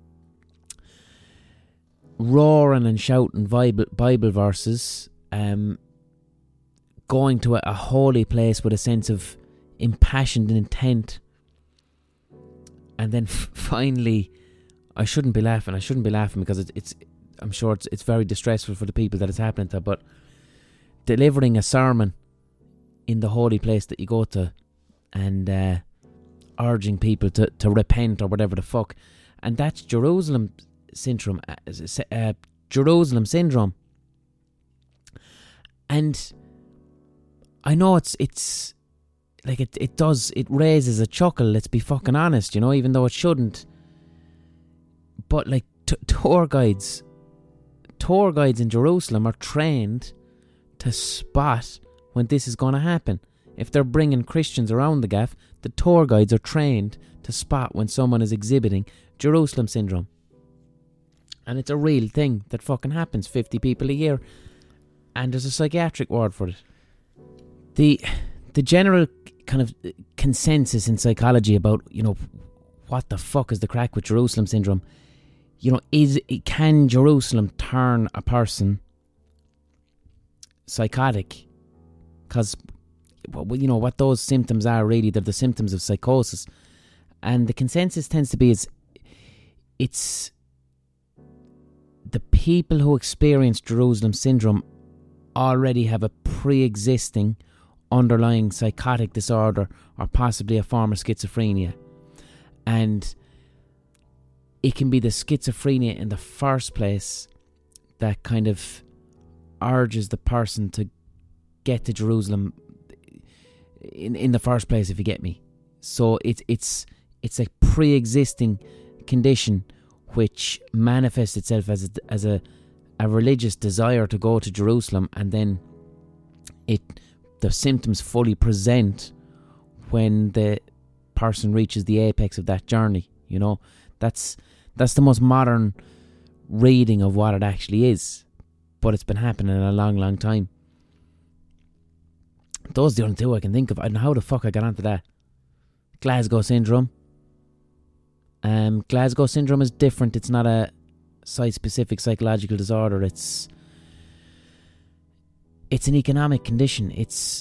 Roaring and shouting Bible, Bible verses. Um, going to a, a holy place with a sense of impassioned intent. And then f- finally, I shouldn't be laughing. I shouldn't be laughing because it's, it's I'm sure it's it's very distressful for the people that it's happening to. But delivering a sermon in the holy place that you go to, and uh, urging people to, to repent or whatever the fuck, and that's Jerusalem syndrome. Uh, uh, Jerusalem syndrome. And I know it's it's like it it does it raises a chuckle. Let's be fucking honest, you know, even though it shouldn't. But like t- tour guides, tour guides in Jerusalem are trained to spot when this is going to happen. If they're bringing Christians around the gaff, the tour guides are trained to spot when someone is exhibiting Jerusalem syndrome. And it's a real thing that fucking happens. fifty people a year. And there's a psychiatric word for it. The the general kind of consensus in psychology about, you know, what the fuck is the crack with Jerusalem syndrome? You know, is can Jerusalem turn a person psychotic? Because, well, you know, what those symptoms are really, they're the symptoms of psychosis. And the consensus tends to be is it's the people who experience Jerusalem syndrome already have a pre-existing underlying psychotic disorder or possibly a form of schizophrenia. And it can be the schizophrenia in the first place that kind of urges the person to get to Jerusalem in in the first place, if you get me. So it's it's it's a pre-existing condition which manifests itself as a, as a a religious desire to go to Jerusalem, and then it the symptoms fully present when the person reaches the apex of that journey. You know, that's that's the most modern reading of what it actually is, but it's been happening a long, long time. Those are the only two I can think of. I don't know how the fuck I got onto that. Glasgow syndrome. Um, Glasgow syndrome is different. It's not a site-specific psychological disorder. It's it's an economic condition. It's,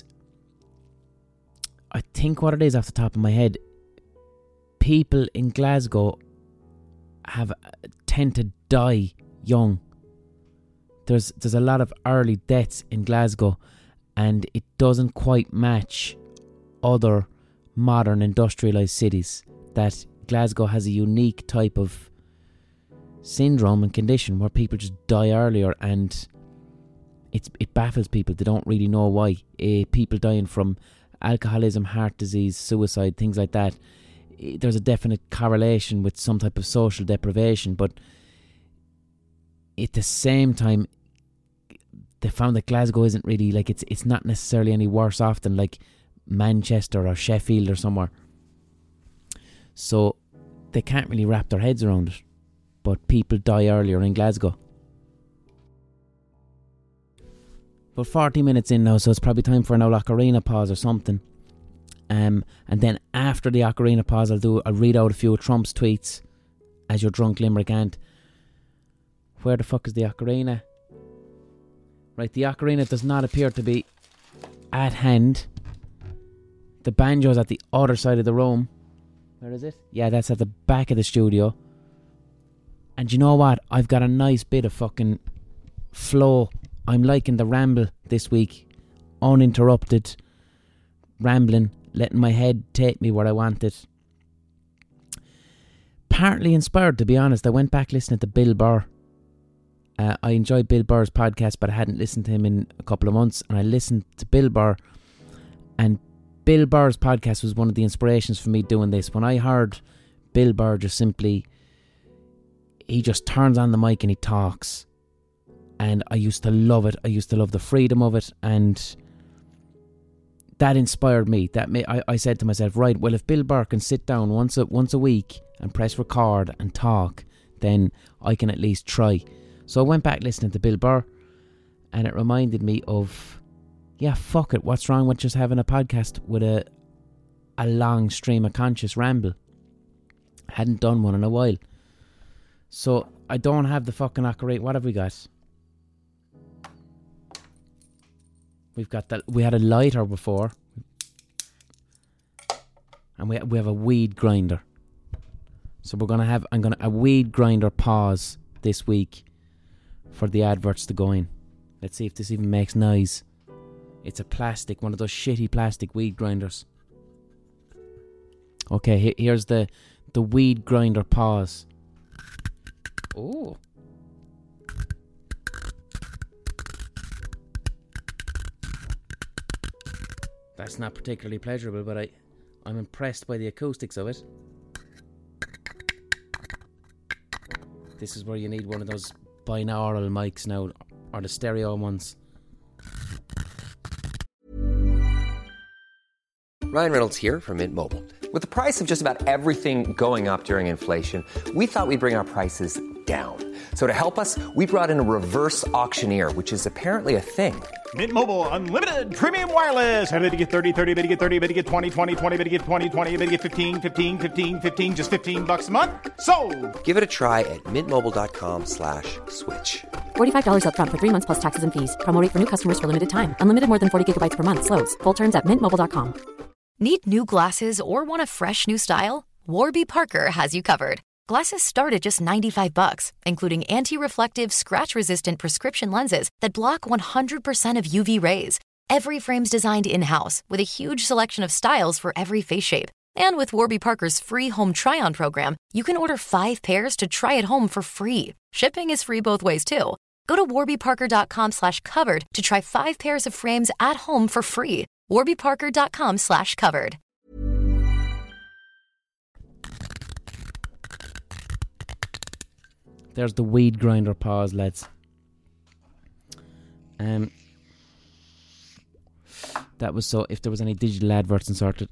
I think what it is off the top of my head, people in Glasgow have tend to die young. There's there's a lot of early deaths in Glasgow, and it doesn't quite match other modern industrialised cities. That Glasgow has a unique type of syndrome and condition where people just die earlier, and it's it baffles people. They don't really know why. Uh, people dying from alcoholism, heart disease, suicide, things like that. Uh, there's a definite correlation with some type of social deprivation, but at the same time, they found that Glasgow isn't really like it's it's not necessarily any worse off than like Manchester or Sheffield or somewhere. So they can't really wrap their heads around it. But people die earlier in Glasgow. But forty minutes in now, so it's probably time for an Ocarina pause or something. Um, and then after the Ocarina pause, I'll do I'll read out a few of Trump's tweets as your drunk limerick ant. Where the fuck is the Ocarina? Right, the Ocarina does not appear to be at hand. The banjo's at the other side of the room. Where is it? Yeah, that's at the back of the studio. And you know what? I've got a nice bit of fucking flow. I'm liking the ramble this week. Uninterrupted. Rambling. Letting my head take me where I want it. Partly inspired, to be honest. I went back listening to Bill Burr. Uh, I enjoyed Bill Burr's podcast, but I hadn't listened to him in a couple of months. And I listened to Bill Burr. And Bill Burr's podcast was one of the inspirations for me doing this. When I heard Bill Burr just simply... he just turns on the mic and he talks. And I used to love it. I used to love the freedom of it. And that inspired me. That may, I, I said to myself, right, well, if Bill Burr can sit down once a, once a week and press record and talk, then I can at least try. So I went back listening to Bill Burr. And it reminded me of, yeah, fuck it. What's wrong with just having a podcast with a, a long stream of conscious ramble? Hadn't done one in a while. So, I don't have the fucking Ocarina. What have we got? We've got that. We had a lighter before. And we we have a weed grinder. So we're going to have, I'm going to, a weed grinder pause this week for the adverts to go in. Let's see if this even makes noise. It's a plastic, one of those shitty plastic weed grinders. Okay, he, here's the, the weed grinder pause. Oh. That's not particularly pleasurable, but I, I'm impressed by the acoustics of it. This is where you need one of those binaural mics now, or the stereo ones. Ryan Reynolds here from Mint Mobile. With the price of just about everything going up during inflation, we thought we'd bring our prices down. So to help us, we brought in a reverse auctioneer, which is apparently a thing. Mint Mobile Unlimited Premium Wireless. How to get thirty, thirty, how to get thirty, how to get twenty, twenty, twenty, how to get twenty, twenty, how to get fifteen, fifteen, fifteen, fifteen, just fifteen bucks a month? Sold! Give it a try at mintmobile.com slash switch. forty-five dollars up front for three months plus taxes and fees. Promo rate for new customers for limited time. Unlimited more than forty gigabytes per month. Slows full terms at mint mobile dot com. Need new glasses or want a fresh new style? Warby Parker has you covered. Glasses start at just ninety-five bucks, including anti-reflective, scratch-resistant prescription lenses that block one hundred percent of U V rays. Every frame's designed in-house with a huge selection of styles for every face shape. And with Warby Parker's free home try-on program, you can order five pairs to try at home for free. Shipping is free both ways, too. Go to warbyparker.com slash covered to try five pairs of frames at home for free. warbyparker.com slash covered. There's the weed grinder pause, lads. Um, that was so. If there was any digital adverts inserted,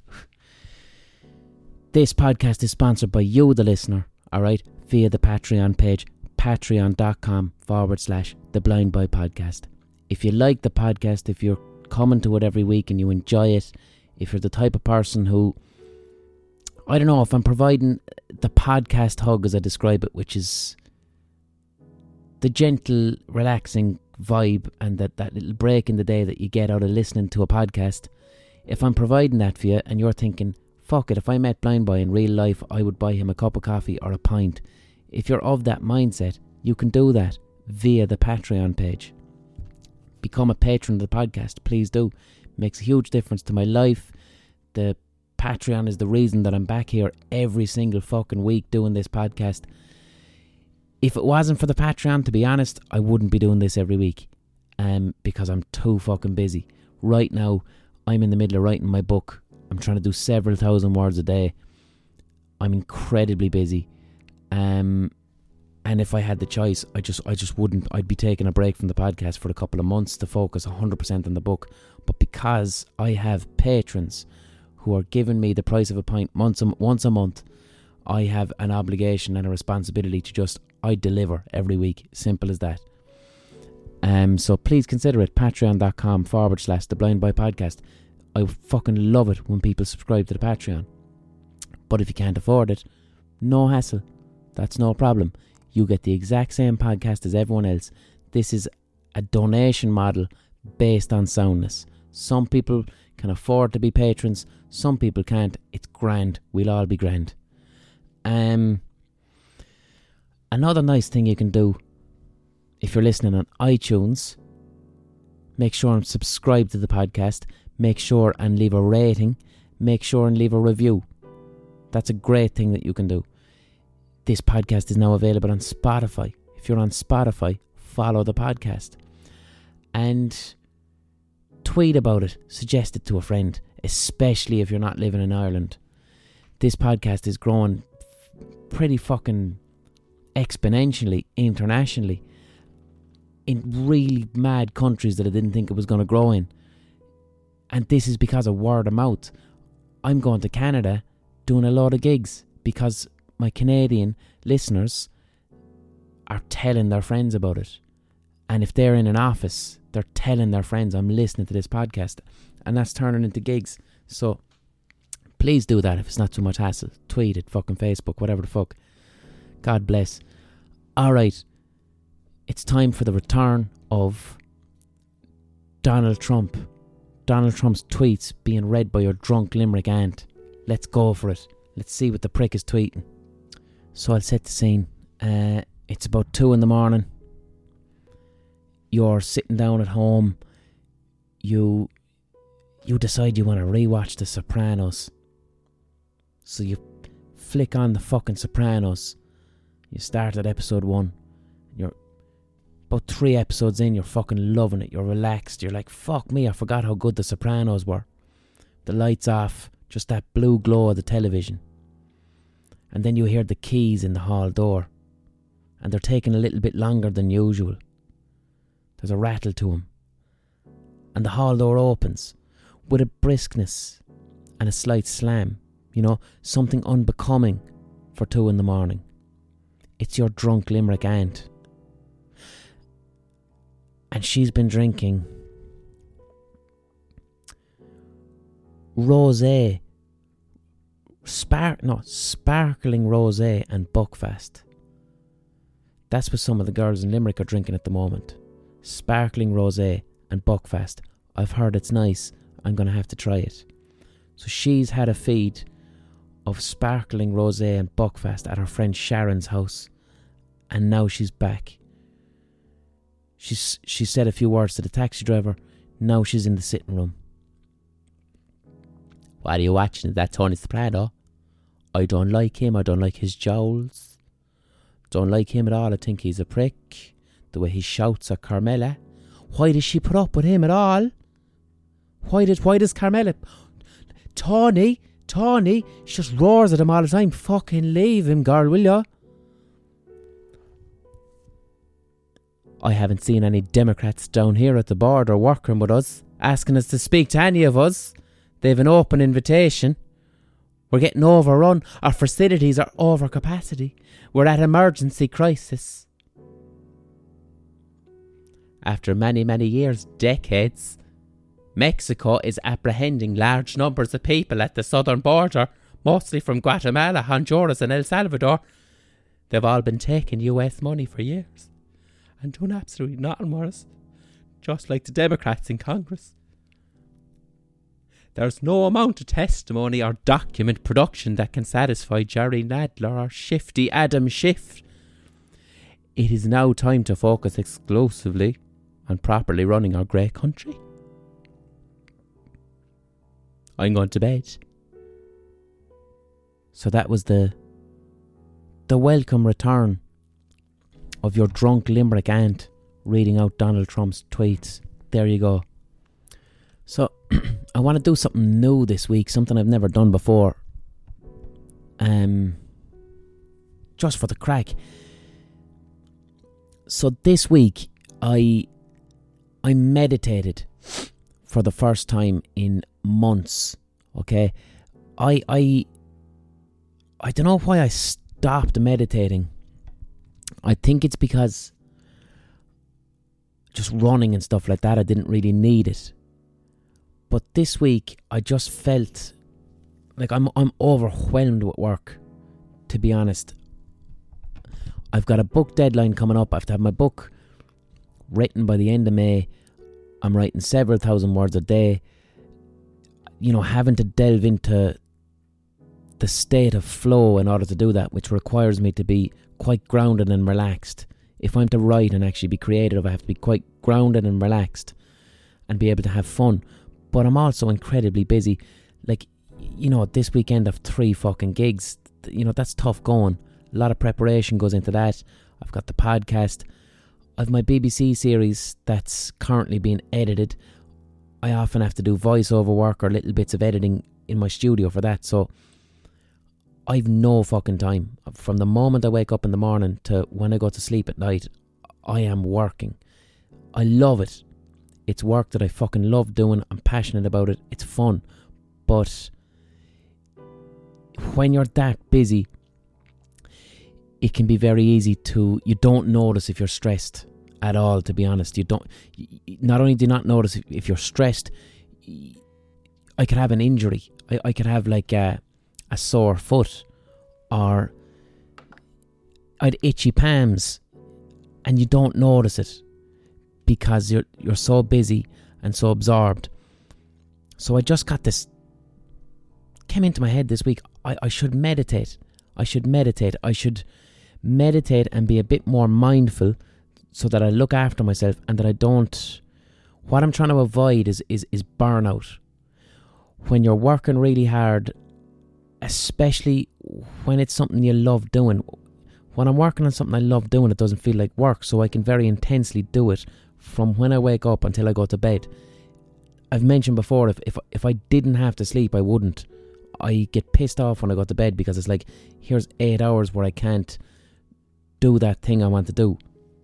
this podcast is sponsored by you, the listener. All right, via the Patreon page, patreon.com forward slash the Blind Boy Podcast. If you like the podcast, if you're coming to it every week and you enjoy it, if you're the type of person who, I don't know, if I'm providing the podcast hug as I describe it, which is the gentle, relaxing vibe and that, that little break in the day that you get out of listening to a podcast, if I'm providing that for you and you're thinking, fuck it, if I met Blind Boy in real life, I would buy him a cup of coffee or a pint. If you're of that mindset, you can do that via the Patreon page. Become a patron of the podcast, please do. It makes a huge difference to my life. The Patreon is the reason that I'm back here every single fucking week doing this podcast. If it wasn't for the Patreon, to be honest, I wouldn't be doing this every week. Uh, um, because I'm too fucking busy. Right now, I'm in the middle of writing my book. I'm trying to do several thousand words a day. I'm incredibly busy. Um, and if I had the choice, I just I just wouldn't. I'd be taking a break from the podcast for a couple of months to focus one hundred percent on the book. But because I have patrons who are giving me the price of a pint once a, once a month, I have an obligation and a responsibility to just, I deliver every week. Simple as that. Um, so please consider it. Patreon.com forward slash The Blind Boy Podcast. I fucking love it when people subscribe to the Patreon. But if you can't afford it, no hassle. That's no problem. You get the exact same podcast as everyone else. This is a donation model based on soundness. Some people can afford to be patrons. Some people can't. It's grand. We'll all be grand. Um, another nice thing you can do, if you're listening on iTunes, make sure and subscribe to the podcast. Make sure and leave a rating. Make sure and leave a review. That's a great thing that you can do. This podcast is now available on Spotify. If you're on Spotify, follow the podcast. And tweet about it. Suggest it to a friend, especially if you're not living in Ireland. This podcast is growing pretty fucking exponentially internationally in really mad countries that I didn't think it was going to grow in. And this is because of word of mouth. I'm going to Canada doing a lot of gigs because my Canadian listeners are telling their friends about it. And if they're in an office, they're telling their friends, I'm listening to this podcast. And that's turning into gigs. So please do that if it's not too much hassle. Tweet it, fucking Facebook, whatever the fuck. God bless. Alright. It's time for the return of Donald Trump. Donald Trump's tweets being read by your drunk Limerick aunt. Let's go for it. Let's see what the prick is tweeting. So I'll set the scene. Uh, it's about two in the morning. You're sitting down at home. You you decide you want to rewatch The Sopranos. So you flick on the fucking Sopranos. You start at episode one. You're about three episodes in. You're fucking loving it. You're relaxed. You're like, fuck me, I forgot how good The Sopranos were. The lights off. Just that blue glow of the television. And then you hear the keys in the hall door. And they're taking a little bit longer than usual. There's a rattle to them. And the hall door opens with a briskness and a slight slam. You know, something unbecoming for two in the morning. It's your drunk Limerick aunt. And she's been drinking rosé. Spark, no, sparkling rosé and Buckfast. That's what some of the girls in Limerick are drinking at the moment. Sparkling rosé and Buckfast. I've heard it's nice. I'm going to have to try it. So she's had a feed of sparkling rosé and Buckfast at her friend Sharon's house. And now she's back. She's she said a few words to the taxi driver. Now she's in the sitting room. What are you watching? Is that Tony Soprano? I don't like him. I don't like his jowls. Don't like him at all. I think he's a prick. The way he shouts at Carmela. Why does she put up with him at all? Why did why does Carmela... Tony, Tony, she just roars at him all the time. Fucking leave him, girl, will ya? I haven't seen any Democrats down here at the border working with us, asking us to speak to any of us. They've an open invitation. We're getting overrun. Our facilities are over capacity. We're at emergency crisis. After many, many years, decades, Mexico is apprehending large numbers of people at the southern border, mostly from Guatemala, Honduras and El Salvador. They've all been taking U S money for years and doing absolutely nothing worse, just like the Democrats in Congress. There's no amount of testimony or document production that can satisfy Jerry Nadler or Shifty Adam Schiff. It is now time to focus exclusively on properly running our great country. I'm going to bed. So that was the the welcome return of your drunk Limerick aunt reading out Donald Trump's tweets. There you go. So, I want to do something new this week, something I've never done before. Um, just for the crack. So this week, I I meditated for the first time in months. Okay, I I I don't know why I stopped meditating. I think it's because just running and stuff like that, I didn't really need it. But this week, I just felt like I'm I'm overwhelmed with work, to be honest. I've got a book deadline coming up. I have to have my book written by the end of May. I'm writing several thousand words a day. You know, having to delve into the state of flow in order to do that, which requires me to be quite grounded and relaxed. If I'm to write and actually be creative, I have to be quite grounded and relaxed and be able to have fun. But I'm also incredibly busy. Like, you know, this weekend I've three fucking gigs. You know, that's tough going. A lot of preparation goes into that. I've got the podcast. I've my B B C series that's currently being edited. I often have to do voiceover work or little bits of editing in my studio for that. So I've no fucking time. From the moment I wake up in the morning to when I go to sleep at night, I am working. I love it. It's work that I fucking love doing. I'm passionate about it. It's fun. But when you're that busy, it can be very easy to, you don't notice if you're stressed at all, to be honest. You don't, not only do you not notice if, if you're stressed, I could have an injury. I, I could have like a, a sore foot, or I'd itchy palms, and you don't notice it because you're you're so busy and so absorbed. So I just got this, came into my head this week, I, I should meditate. I should meditate. I should meditate and be a bit more mindful so that I look after myself and that I don't... What I'm trying to avoid is, is, is burnout. When you're working really hard, especially when it's something you love doing. When I'm working on something I love doing, it doesn't feel like work, so I can very intensely do it from when I wake up until I go to bed. I've mentioned before, if, if, if I didn't have to sleep, I wouldn't. I get pissed off when I go to bed because it's like, here's eight hours where I can't do that thing I want to do.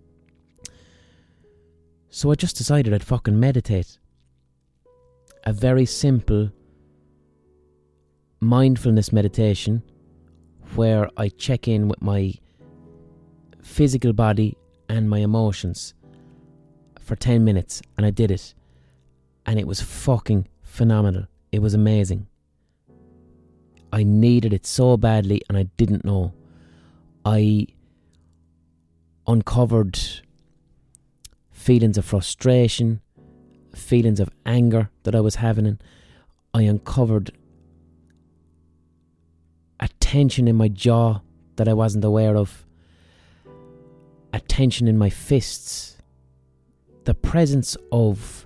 So I just decided I'd fucking meditate. A very simple mindfulness meditation where I check in with my physical body and my emotions for ten minutes, and I did it. And it was fucking phenomenal. It was amazing. I needed it so badly and I didn't know. I uncovered feelings of frustration, feelings of anger that I was having. And I uncovered a tension in my jaw that I wasn't aware of, a tension in my fists, the presence of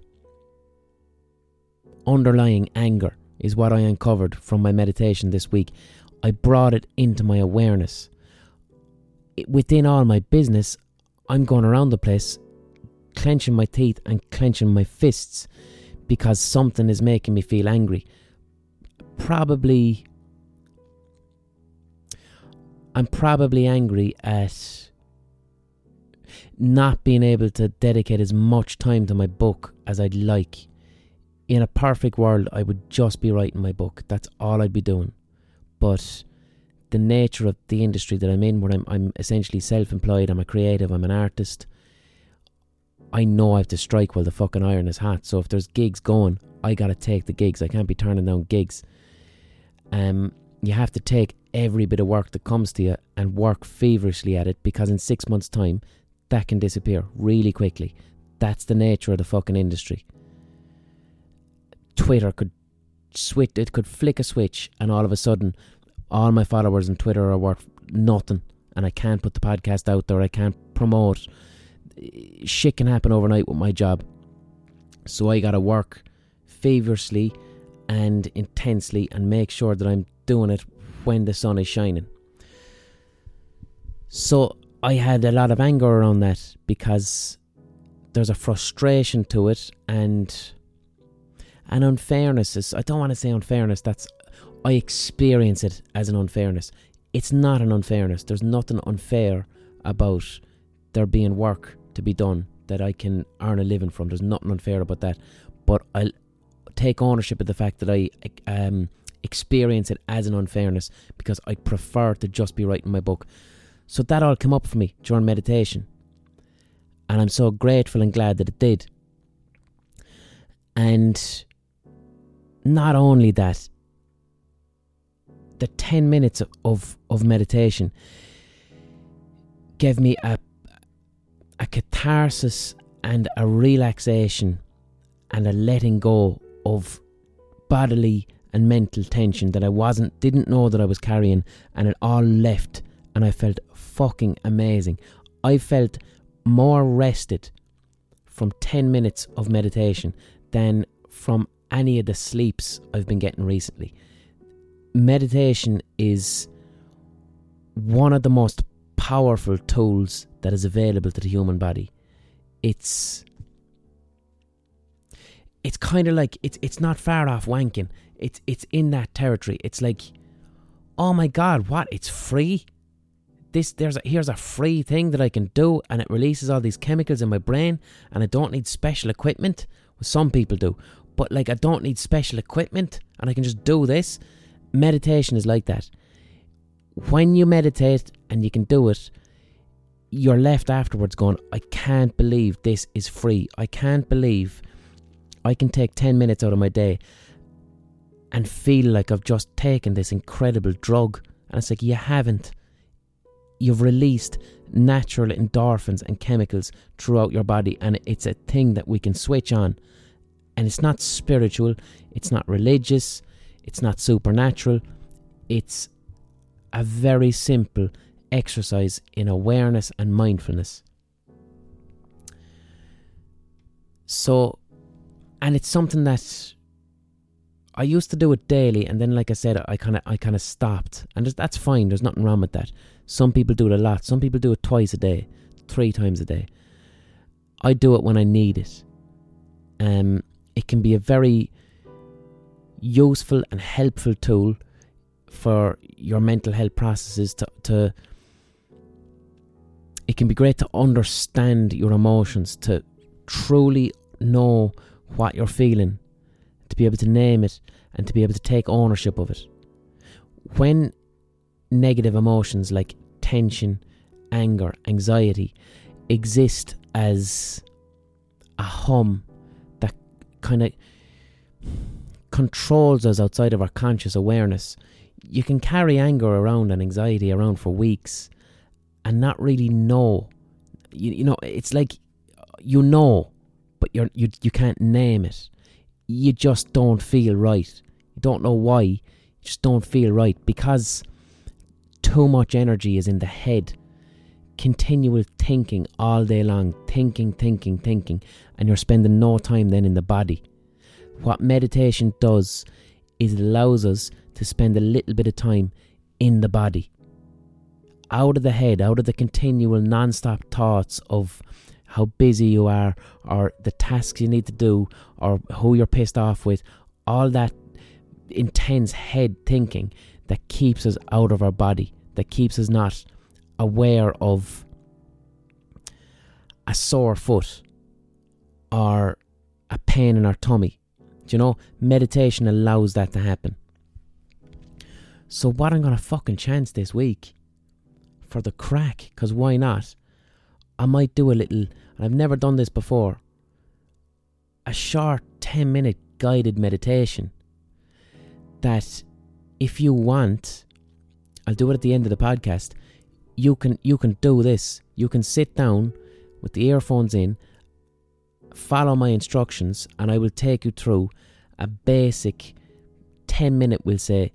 underlying anger is what I uncovered from my meditation this week. I brought it into my awareness. It, within all my business, I'm going around the place clenching my teeth and clenching my fists because something is making me feel angry. Probably, I'm probably angry at not being able to dedicate as much time to my book as I'd like. In a perfect world, I would just be writing my book. That's all I'd be doing. But the nature of the industry that I'm in, where I'm, I'm essentially self-employed, I'm a creative, I'm an artist, I know I have to strike while the fucking iron is hot. So if there's gigs going, I gotta take the gigs. I can't be turning down gigs. Um, you have to take every bit of work that comes to you and work feverishly at it, because in six months' time, that can disappear really quickly. That's the nature of the fucking industry. Twitter could switch, it could flick a switch, and all of a sudden all my followers on Twitter are worth nothing, and I can't put the podcast out there, I can't promote. Shit can happen overnight with my job. So I gotta work feverishly and intensely and make sure that I'm doing it when the sun is shining. So I had a lot of anger around that, because there's a frustration to it, and an unfairness is, I don't want to say unfairness, that's, I experience it as an unfairness. It's not an unfairness. There's nothing unfair about there being work to be done that I can earn a living from. There's nothing unfair about that. But I'll take ownership of the fact that I um, experience it as an unfairness, because I prefer to just be writing my book. So that all came up for me during meditation, and I'm so grateful and glad that it did. And not only that, the ten minutes of, of, of meditation gave me a, a catharsis and a relaxation and a letting go of bodily and mental tension that I wasn't, didn't know that I was carrying, and it all left, and I felt fucking amazing. I felt more rested from ten minutes of meditation than from any of the sleeps I've been getting recently. Meditation is one of the most powerful tools that is available to the human body. It's it's kind of like, it's it's not far off wanking. It's it's in that territory. It's like, oh my God, what? It's free. This there's a, here's a free thing that I can do, and it releases all these chemicals in my brain, and I don't need special equipment. Well, some people do, but like, I don't need special equipment, and I can just do this. Meditation is like that. When you meditate and you can do it, you're left afterwards going, I can't believe this is free. I can't believe I can take ten minutes out of my day and feel like I've just taken this incredible drug. And it's like, you haven't. You've released natural endorphins and chemicals throughout your body, and it's a thing that we can switch on. And it's not spiritual, it's not religious, it's not supernatural. It's a very simple exercise in awareness and mindfulness. So, and it's something that I used to do it daily, and then, like I said, I kind of I kind of stopped, and that's fine. There's nothing wrong with that. Some people do it a lot. Some people do it twice a day, three times a day. I do it when I need it. Um, it can be a very useful and helpful tool for your mental health processes. To, to it can be great to understand your emotions, to truly know what you're feeling, to be able to name it, and to be able to take ownership of it. When negative emotions like tension, anger, anxiety exist as a hum that kind of controls us outside of our conscious awareness, you can carry anger around and anxiety around for weeks and not really know. You, you know, it's like you know, but you're, you you can't name it. You just don't feel right. You don't know why. You just don't feel right, because too much energy is in the head. Continual thinking all day long. Thinking, thinking, thinking. And you're spending no time then in the body. What meditation does is it allows us to spend a little bit of time in the body. Out of the head, out of the continual non-stop thoughts of how busy you are, or the tasks you need to do, or who you're pissed off with. All that intense head thinking that keeps us out of our body, that keeps us not aware of a sore foot or a pain in our tummy. Do you know, meditation allows that to happen. So what I'm going to fucking chance this week, for the crack, because why not, I might do a little, and I've never done this before, a short ten minute guided meditation that, if you want, I'll do it at the end of the podcast. You can you can do this. You can sit down with the earphones in, follow my instructions, and I will take you through a basic ten minute, we'll say,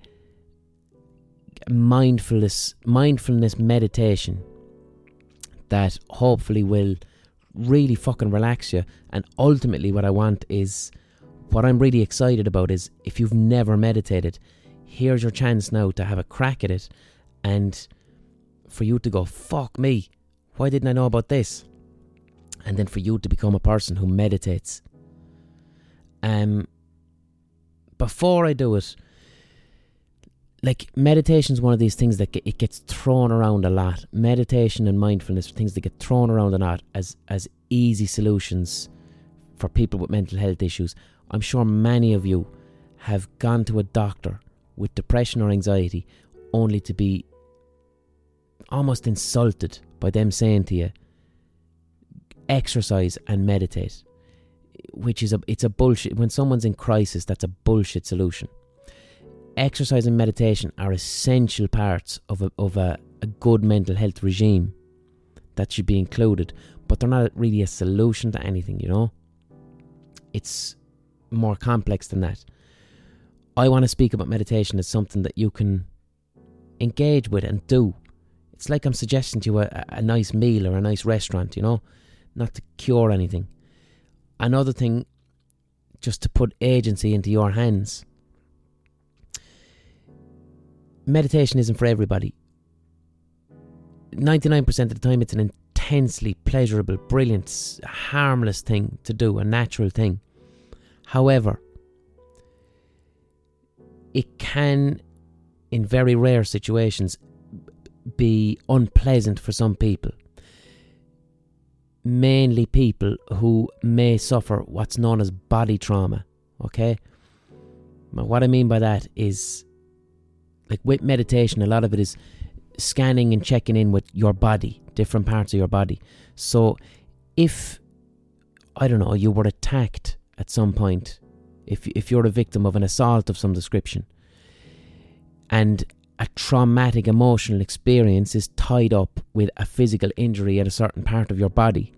mindfulness mindfulness meditation that hopefully will really fucking relax you. And ultimately what I want is, what I'm really excited about is, if you've never meditated, here's your chance now to have a crack at it, and for you to go, fuck me, why didn't I know about this? and then for you to become a person who meditates. Um, before I do it, like, meditation is one of these things that get, it gets thrown around a lot. Meditation and mindfulness are things that get thrown around a lot as as easy solutions for people with mental health issues. I'm sure many of you have gone to a doctor with depression or anxiety only to be almost insulted by them saying to you, exercise and meditate, which is a it's a bullshit. When someone's in crisis, that's a bullshit solution. Exercise and meditation are essential parts of a of a, a good mental health regime that should be included, but they're not really a solution to anything, you know. It's more complex than that. I want to speak about meditation as something that you can engage with and do. It's like I'm suggesting to you a, a nice meal or a nice restaurant, you know, not to cure anything. Another thing, just to put agency into your hands. Meditation isn't for everybody. ninety-nine percent of the time it's an intensely pleasurable, brilliant, harmless thing to do, a natural thing. However, it can, in very rare situations, be unpleasant for some people. Mainly people who may suffer what's known as body trauma, okay? Now, what I mean by that is, like with meditation, a lot of it is scanning and checking in with your body, different parts of your body. So if, I don't know, you were attacked at some point, if if you're a victim of an assault of some description, and a traumatic emotional experience is tied up with a physical injury at a certain part of your body,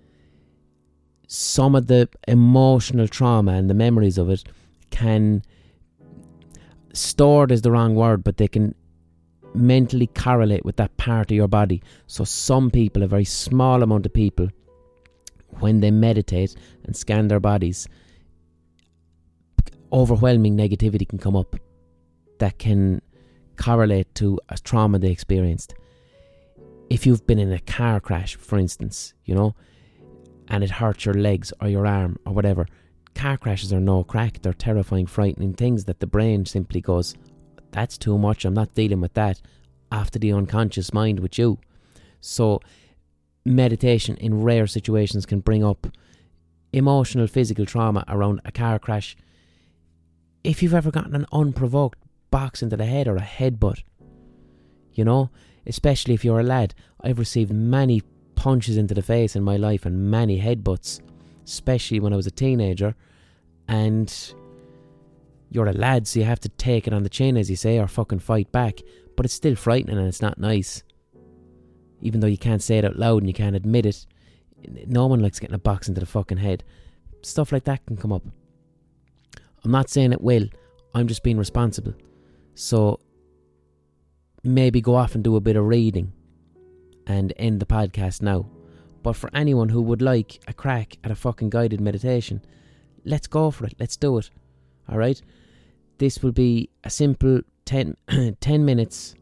some of the emotional trauma and the memories of it can, stored is the wrong word, but they can mentally correlate with that part of your body. So some people, a very small amount of people, when they meditate and scan their bodies, overwhelming negativity can come up that can correlate to a trauma they experienced. If you've been in a car crash, for instance, you know, and it hurts your legs or your arm or whatever, car crashes are no crack. They're terrifying, frightening things that the brain simply goes, that's too much, I'm not dealing with that, after the unconscious mind with you. So meditation in rare situations can bring up emotional, physical trauma around a car crash. If you've ever gotten an unprovoked box into the head or a headbutt, you know, especially if you're a lad. I've received many punches into the face in my life and many headbutts, especially when I was a teenager, and you're a lad, so you have to take it on the chin, as you say, or fucking fight back. But it's still frightening and it's not nice. Even though you can't say it out loud and you can't admit it, no one likes getting a box into the fucking head. Stuff like that can come up. I'm not saying it will, I'm just being responsible. So maybe go off and do a bit of reading and end the podcast now. But for anyone who would like a crack at a fucking guided meditation, let's go for it. Let's do it. Alright? This will be a simple ten, ten minutes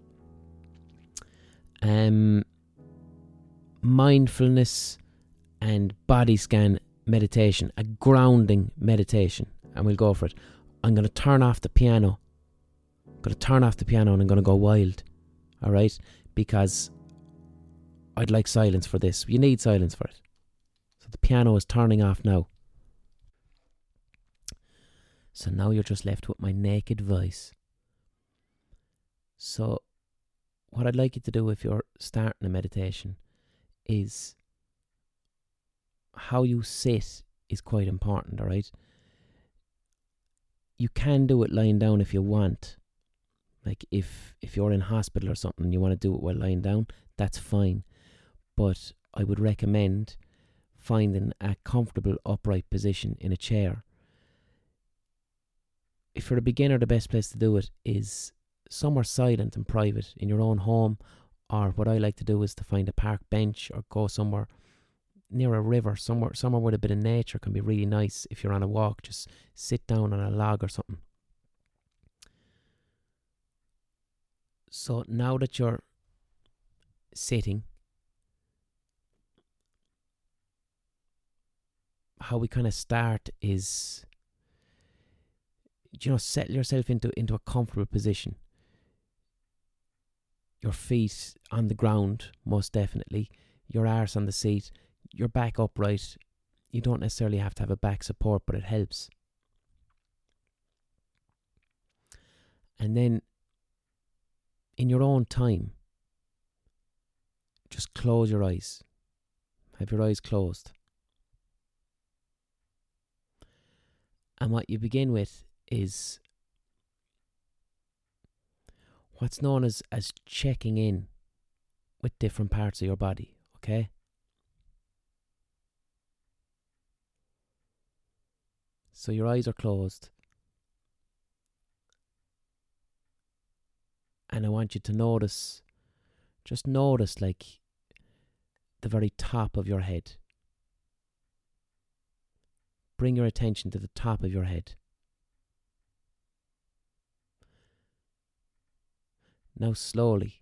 um, mindfulness and body scan meditation, a grounding meditation, and we'll go for it. I'm going to turn off the piano. I'm going to turn off the piano and I'm going to go wild. Alright? Because I'd like silence for this. You need silence for it. So the piano is turning off now. So now you're just left with my naked voice. So what I'd like you to do if you're starting a meditation is how you sit is quite important, alright? You can do it lying down if you want. Like if, if you're in hospital or something and you want to do it while lying down, that's fine. But I would recommend finding a comfortable upright position in a chair. If you're a beginner, the best place to do it is somewhere silent and private in your own home, or what I like to do is to find a park bench or go somewhere near a river, somewhere somewhere with a bit of nature can be really nice. If you're on a walk, just sit down on a log or something. So now that you're sitting, how we kind of start is, you know, settle yourself into, into a comfortable position. Your feet on the ground, most definitely. Your arse on the seat. Your back upright. You don't necessarily have to have a back support, but it helps. And then, in your own time, just close your eyes. Have your eyes closed. And what you begin with is what's known as, as checking in with different parts of your body, okay? So your eyes are closed. And I want you to notice, just notice like the very top of your head. Bring your attention to the top of your head. Now slowly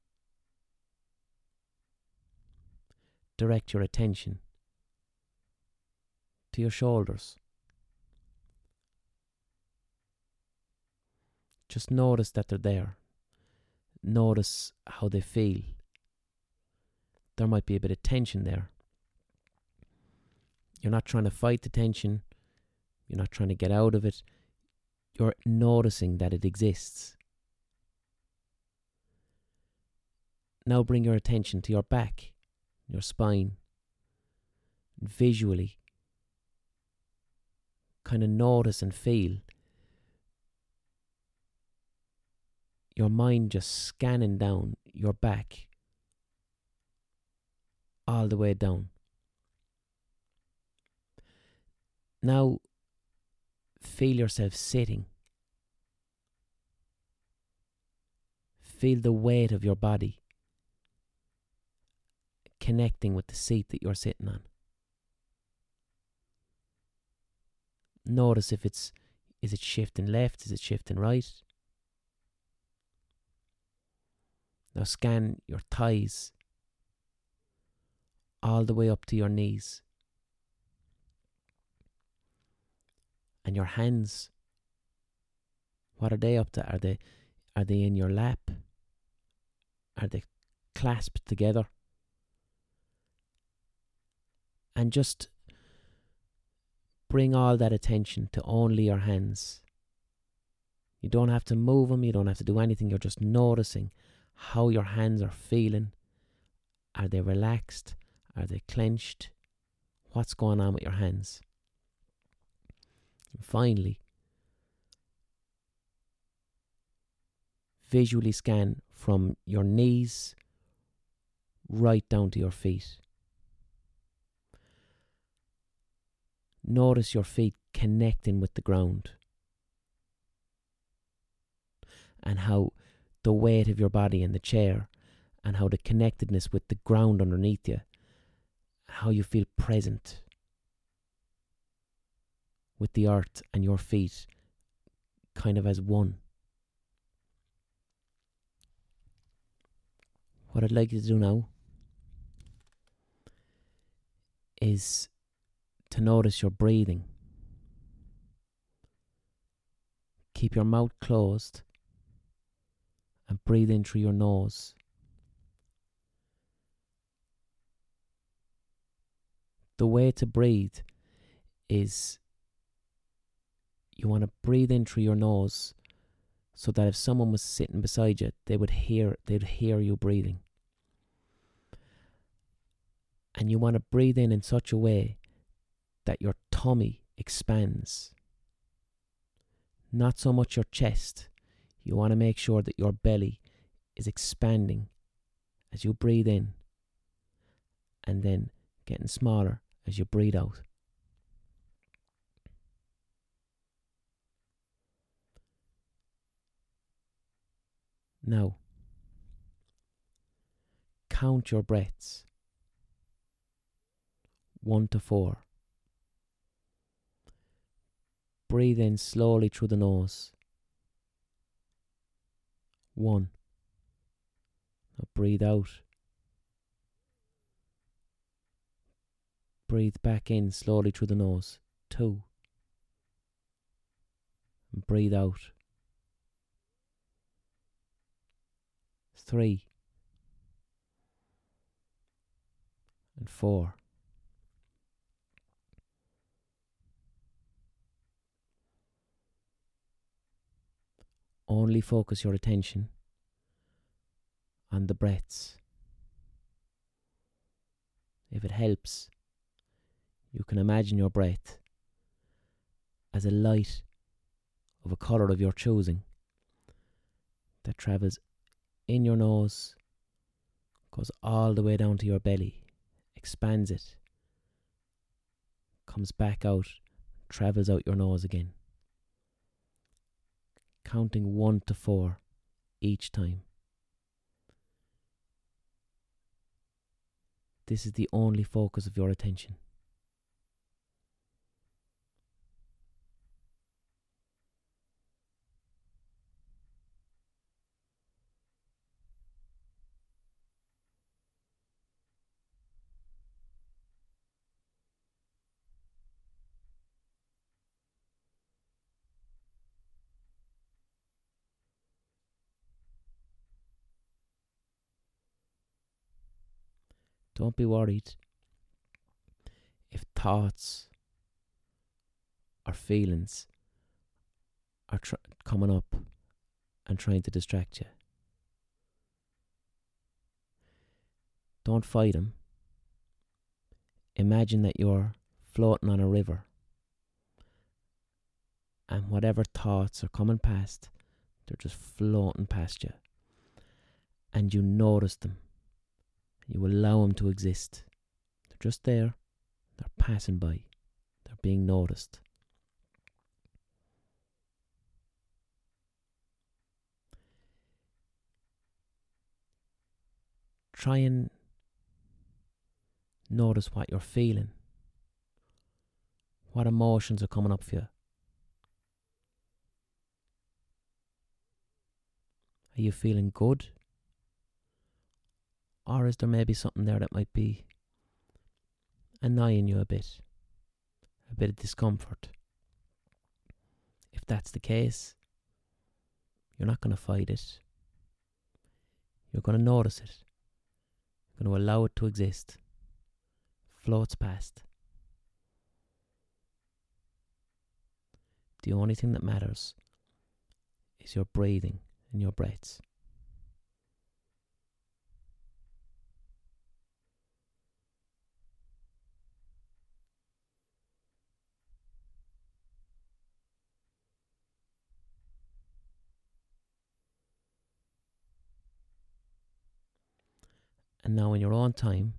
direct your attention to your shoulders. Just notice that they're there. Notice how they feel. There might be a bit of tension there. You're not trying to fight the tension. You're not trying to get out of it. You're noticing that it exists. Now bring your attention to your back, your spine. Visually, kind of notice and feel your mind just scanning down your back, all the way down. Now, feel yourself sitting. Feel the weight of your body connecting with the seat that you're sitting on. Notice if it's, is it shifting left, is it shifting right? Now scan your thighs all the way up to your knees. And your hands, what are they up to? Are they, are they in your lap? Are they clasped together? And just bring all that attention to only your hands. You don't have to move them, you don't have to do anything, you're just noticing how your hands are feeling. Are they relaxed? Are they clenched? What's going on with your hands? And finally, visually scan from your knees right down to your feet. Notice your feet connecting with the ground and how the weight of your body in the chair and how the connectedness with the ground underneath you, how you feel present with the earth and your feet kind of as one. What I'd like you to do now is to notice your breathing. Keep your mouth closed and breathe in through your nose. The way to breathe is you want to breathe in through your nose so that if someone was sitting beside you, they would hear they'd hear you breathing. And you want to breathe in in such a way that your tummy expands. Not so much your chest. You want to make sure that your belly is expanding as you breathe in and then getting smaller as you breathe out. Now, count your breaths. One to four. Breathe in slowly through the nose. One. Now breathe out. Breathe back in slowly through the nose. Two. And breathe out. Three. And four. Only focus your attention on the breaths. If it helps, you can imagine your breath as a light of a colour of your choosing that travels in your nose, goes all the way down to your belly, expands it, comes back out, travels out your nose again. Counting one to four each time. This is the only focus of your attention. Don't be worried if thoughts or feelings are tr- coming up and trying to distract you. Don't fight them. Imagine that you're floating on a river, and whatever thoughts are coming past, they're just floating past you, and you notice them. You allow them to exist. They're just there. They're passing by. They're being noticed. Try and notice what you're feeling. What emotions are coming up for you. Are you feeling good? Or is there maybe something there that might be annoying you a bit? A bit of discomfort? If that's the case, you're not going to fight it. You're going to notice it. You're going to allow it to exist. Floats past. The only thing that matters is your breathing and your breaths. And now in your own time,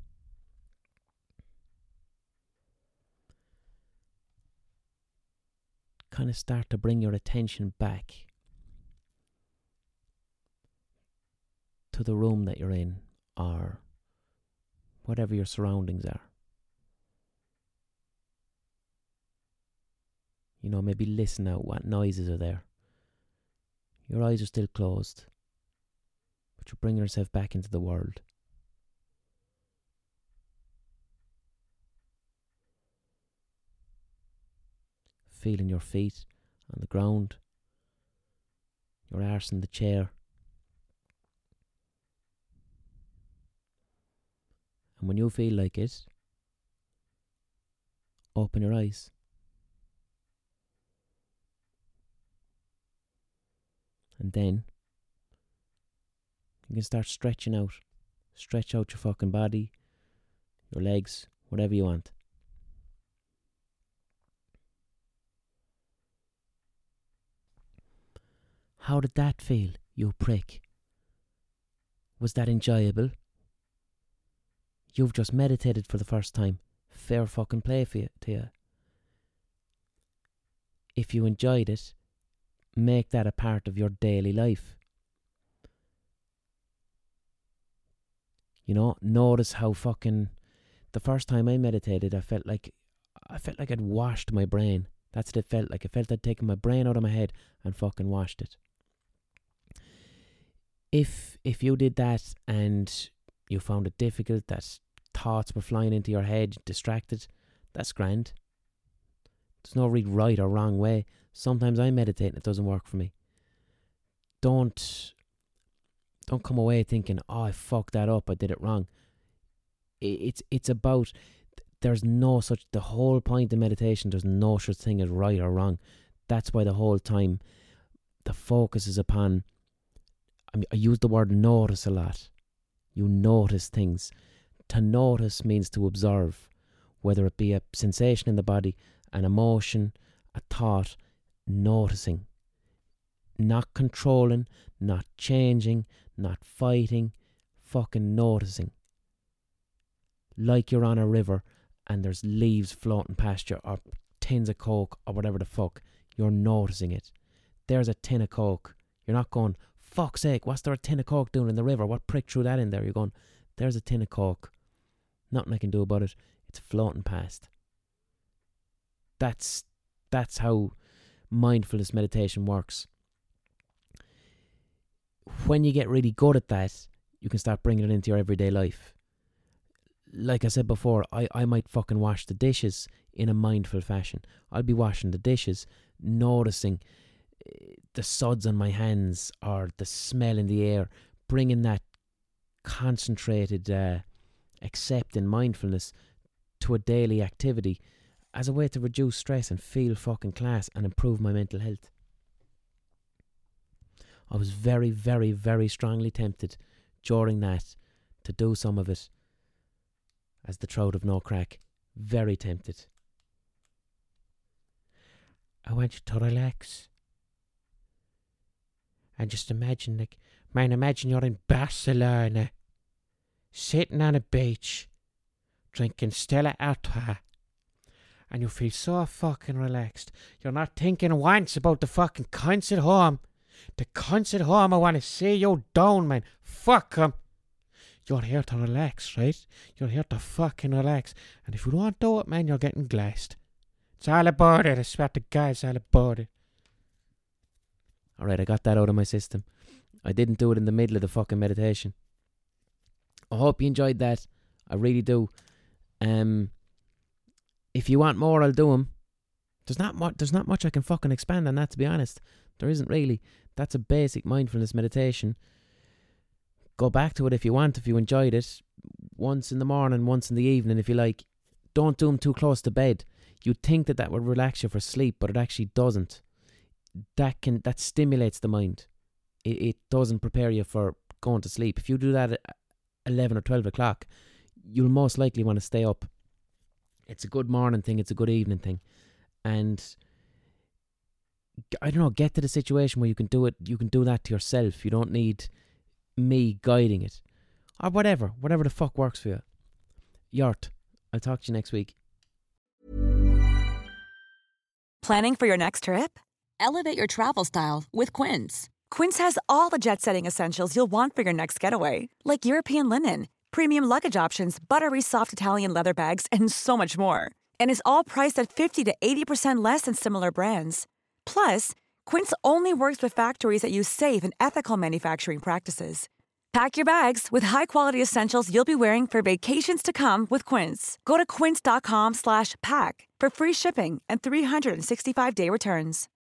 kind of start to bring your attention back to the room that you're in, or whatever your surroundings are. You know, maybe listen out what noises are there. Your eyes are still closed, but you're bringing yourself back into the world. Feeling your feet on the ground, your arse in the chair. And when you feel like it, open your eyes. And then you can start stretching out. Stretch out your fucking body, your legs, whatever you want. How did that feel, you prick? Was that enjoyable? You've just meditated for the first time. Fair fucking play for you, to you. If you enjoyed it, make that a part of your daily life. You know, notice how fucking... The first time I meditated, I felt like... I felt like I'd washed my brain. That's what it felt like. I felt I'd taken my brain out of my head and fucking washed it. If if you did that and you found it difficult, that thoughts were flying into your head, distracted, That's grand. There's no real right or wrong way. Sometimes I meditate and it doesn't work for me. Don't don't come away thinking, oh, I fucked that up, I did it wrong. It's it's about, there's no such, the whole point of meditation, there's no such thing as right or wrong. That's why the whole time the focus is upon, I mean, I use the word notice a lot. You notice things. To notice means to observe, whether it be a sensation in the body, an emotion, a thought, noticing. Not controlling, not changing, not fighting, fucking noticing. Like you're on a river and there's leaves floating past you, or tins of Coke, or whatever the fuck. You're noticing it. There's a tin of Coke. You're not going, fuck's sake, what's there a tin of Coke doing in the river? What prick threw that in there? You're going, there's a tin of Coke. Nothing I can do about it. It's floating past. That's that's how mindfulness meditation works. When you get really good at that, you can start bringing it into your everyday life. Like I said before, I, I might fucking wash the dishes in a mindful fashion. I'll be washing the dishes, noticing the suds on my hands or the smell in the air, bringing that concentrated, uh, accepting mindfulness to a daily activity as a way to reduce stress and feel fucking class and improve my mental health. I was very, very, very strongly tempted during that to do some of it as the Trout of No Crack. Very tempted. I want you to relax. And just imagine, like, man, imagine you're in Barcelona, sitting on a beach, drinking Stella Artois, and you feel so fucking relaxed. You're not thinking once about the fucking cunts at home. The cunts at home, I want to see you down, man. Fuck 'em. You're here to relax, right? You're here to fucking relax. And if you don't do it, man, you're getting glassed. It's all about it. I swear to God, it's all about it. Alright, I got that out of my system. I didn't do it in the middle of the fucking meditation. I hope you enjoyed that. I really do. Um, if you want more, I'll do them. There's not much. There's not much I can fucking expand on that, to be honest. There isn't really. That's a basic mindfulness meditation. Go back to it if you want, if you enjoyed it. Once in the morning, once in the evening, if you like. Don't do them too close to bed. You'd think that that would relax you for sleep, but it actually doesn't. That can that stimulates the mind. It, it doesn't prepare you for going to sleep. If you do that at eleven or twelve o'clock, you'll most likely want to stay up. It's a good morning thing. It's a good evening thing. And I don't know, get to the situation where you can do it. You can do that to yourself. You don't need me guiding it. Or whatever. Whatever the fuck works for you. Yart. I'll talk to you next week. Planning for your next trip? Elevate your travel style with Quince. Quince has all the jet-setting essentials you'll want for your next getaway, like European linen, premium luggage options, buttery soft Italian leather bags, and so much more. And is all priced at fifty to eighty percent less than similar brands. Plus, Quince only works with factories that use safe and ethical manufacturing practices. Pack your bags with high-quality essentials you'll be wearing for vacations to come with Quince. Go to quince.com slash pack for free shipping and three sixty-five day returns.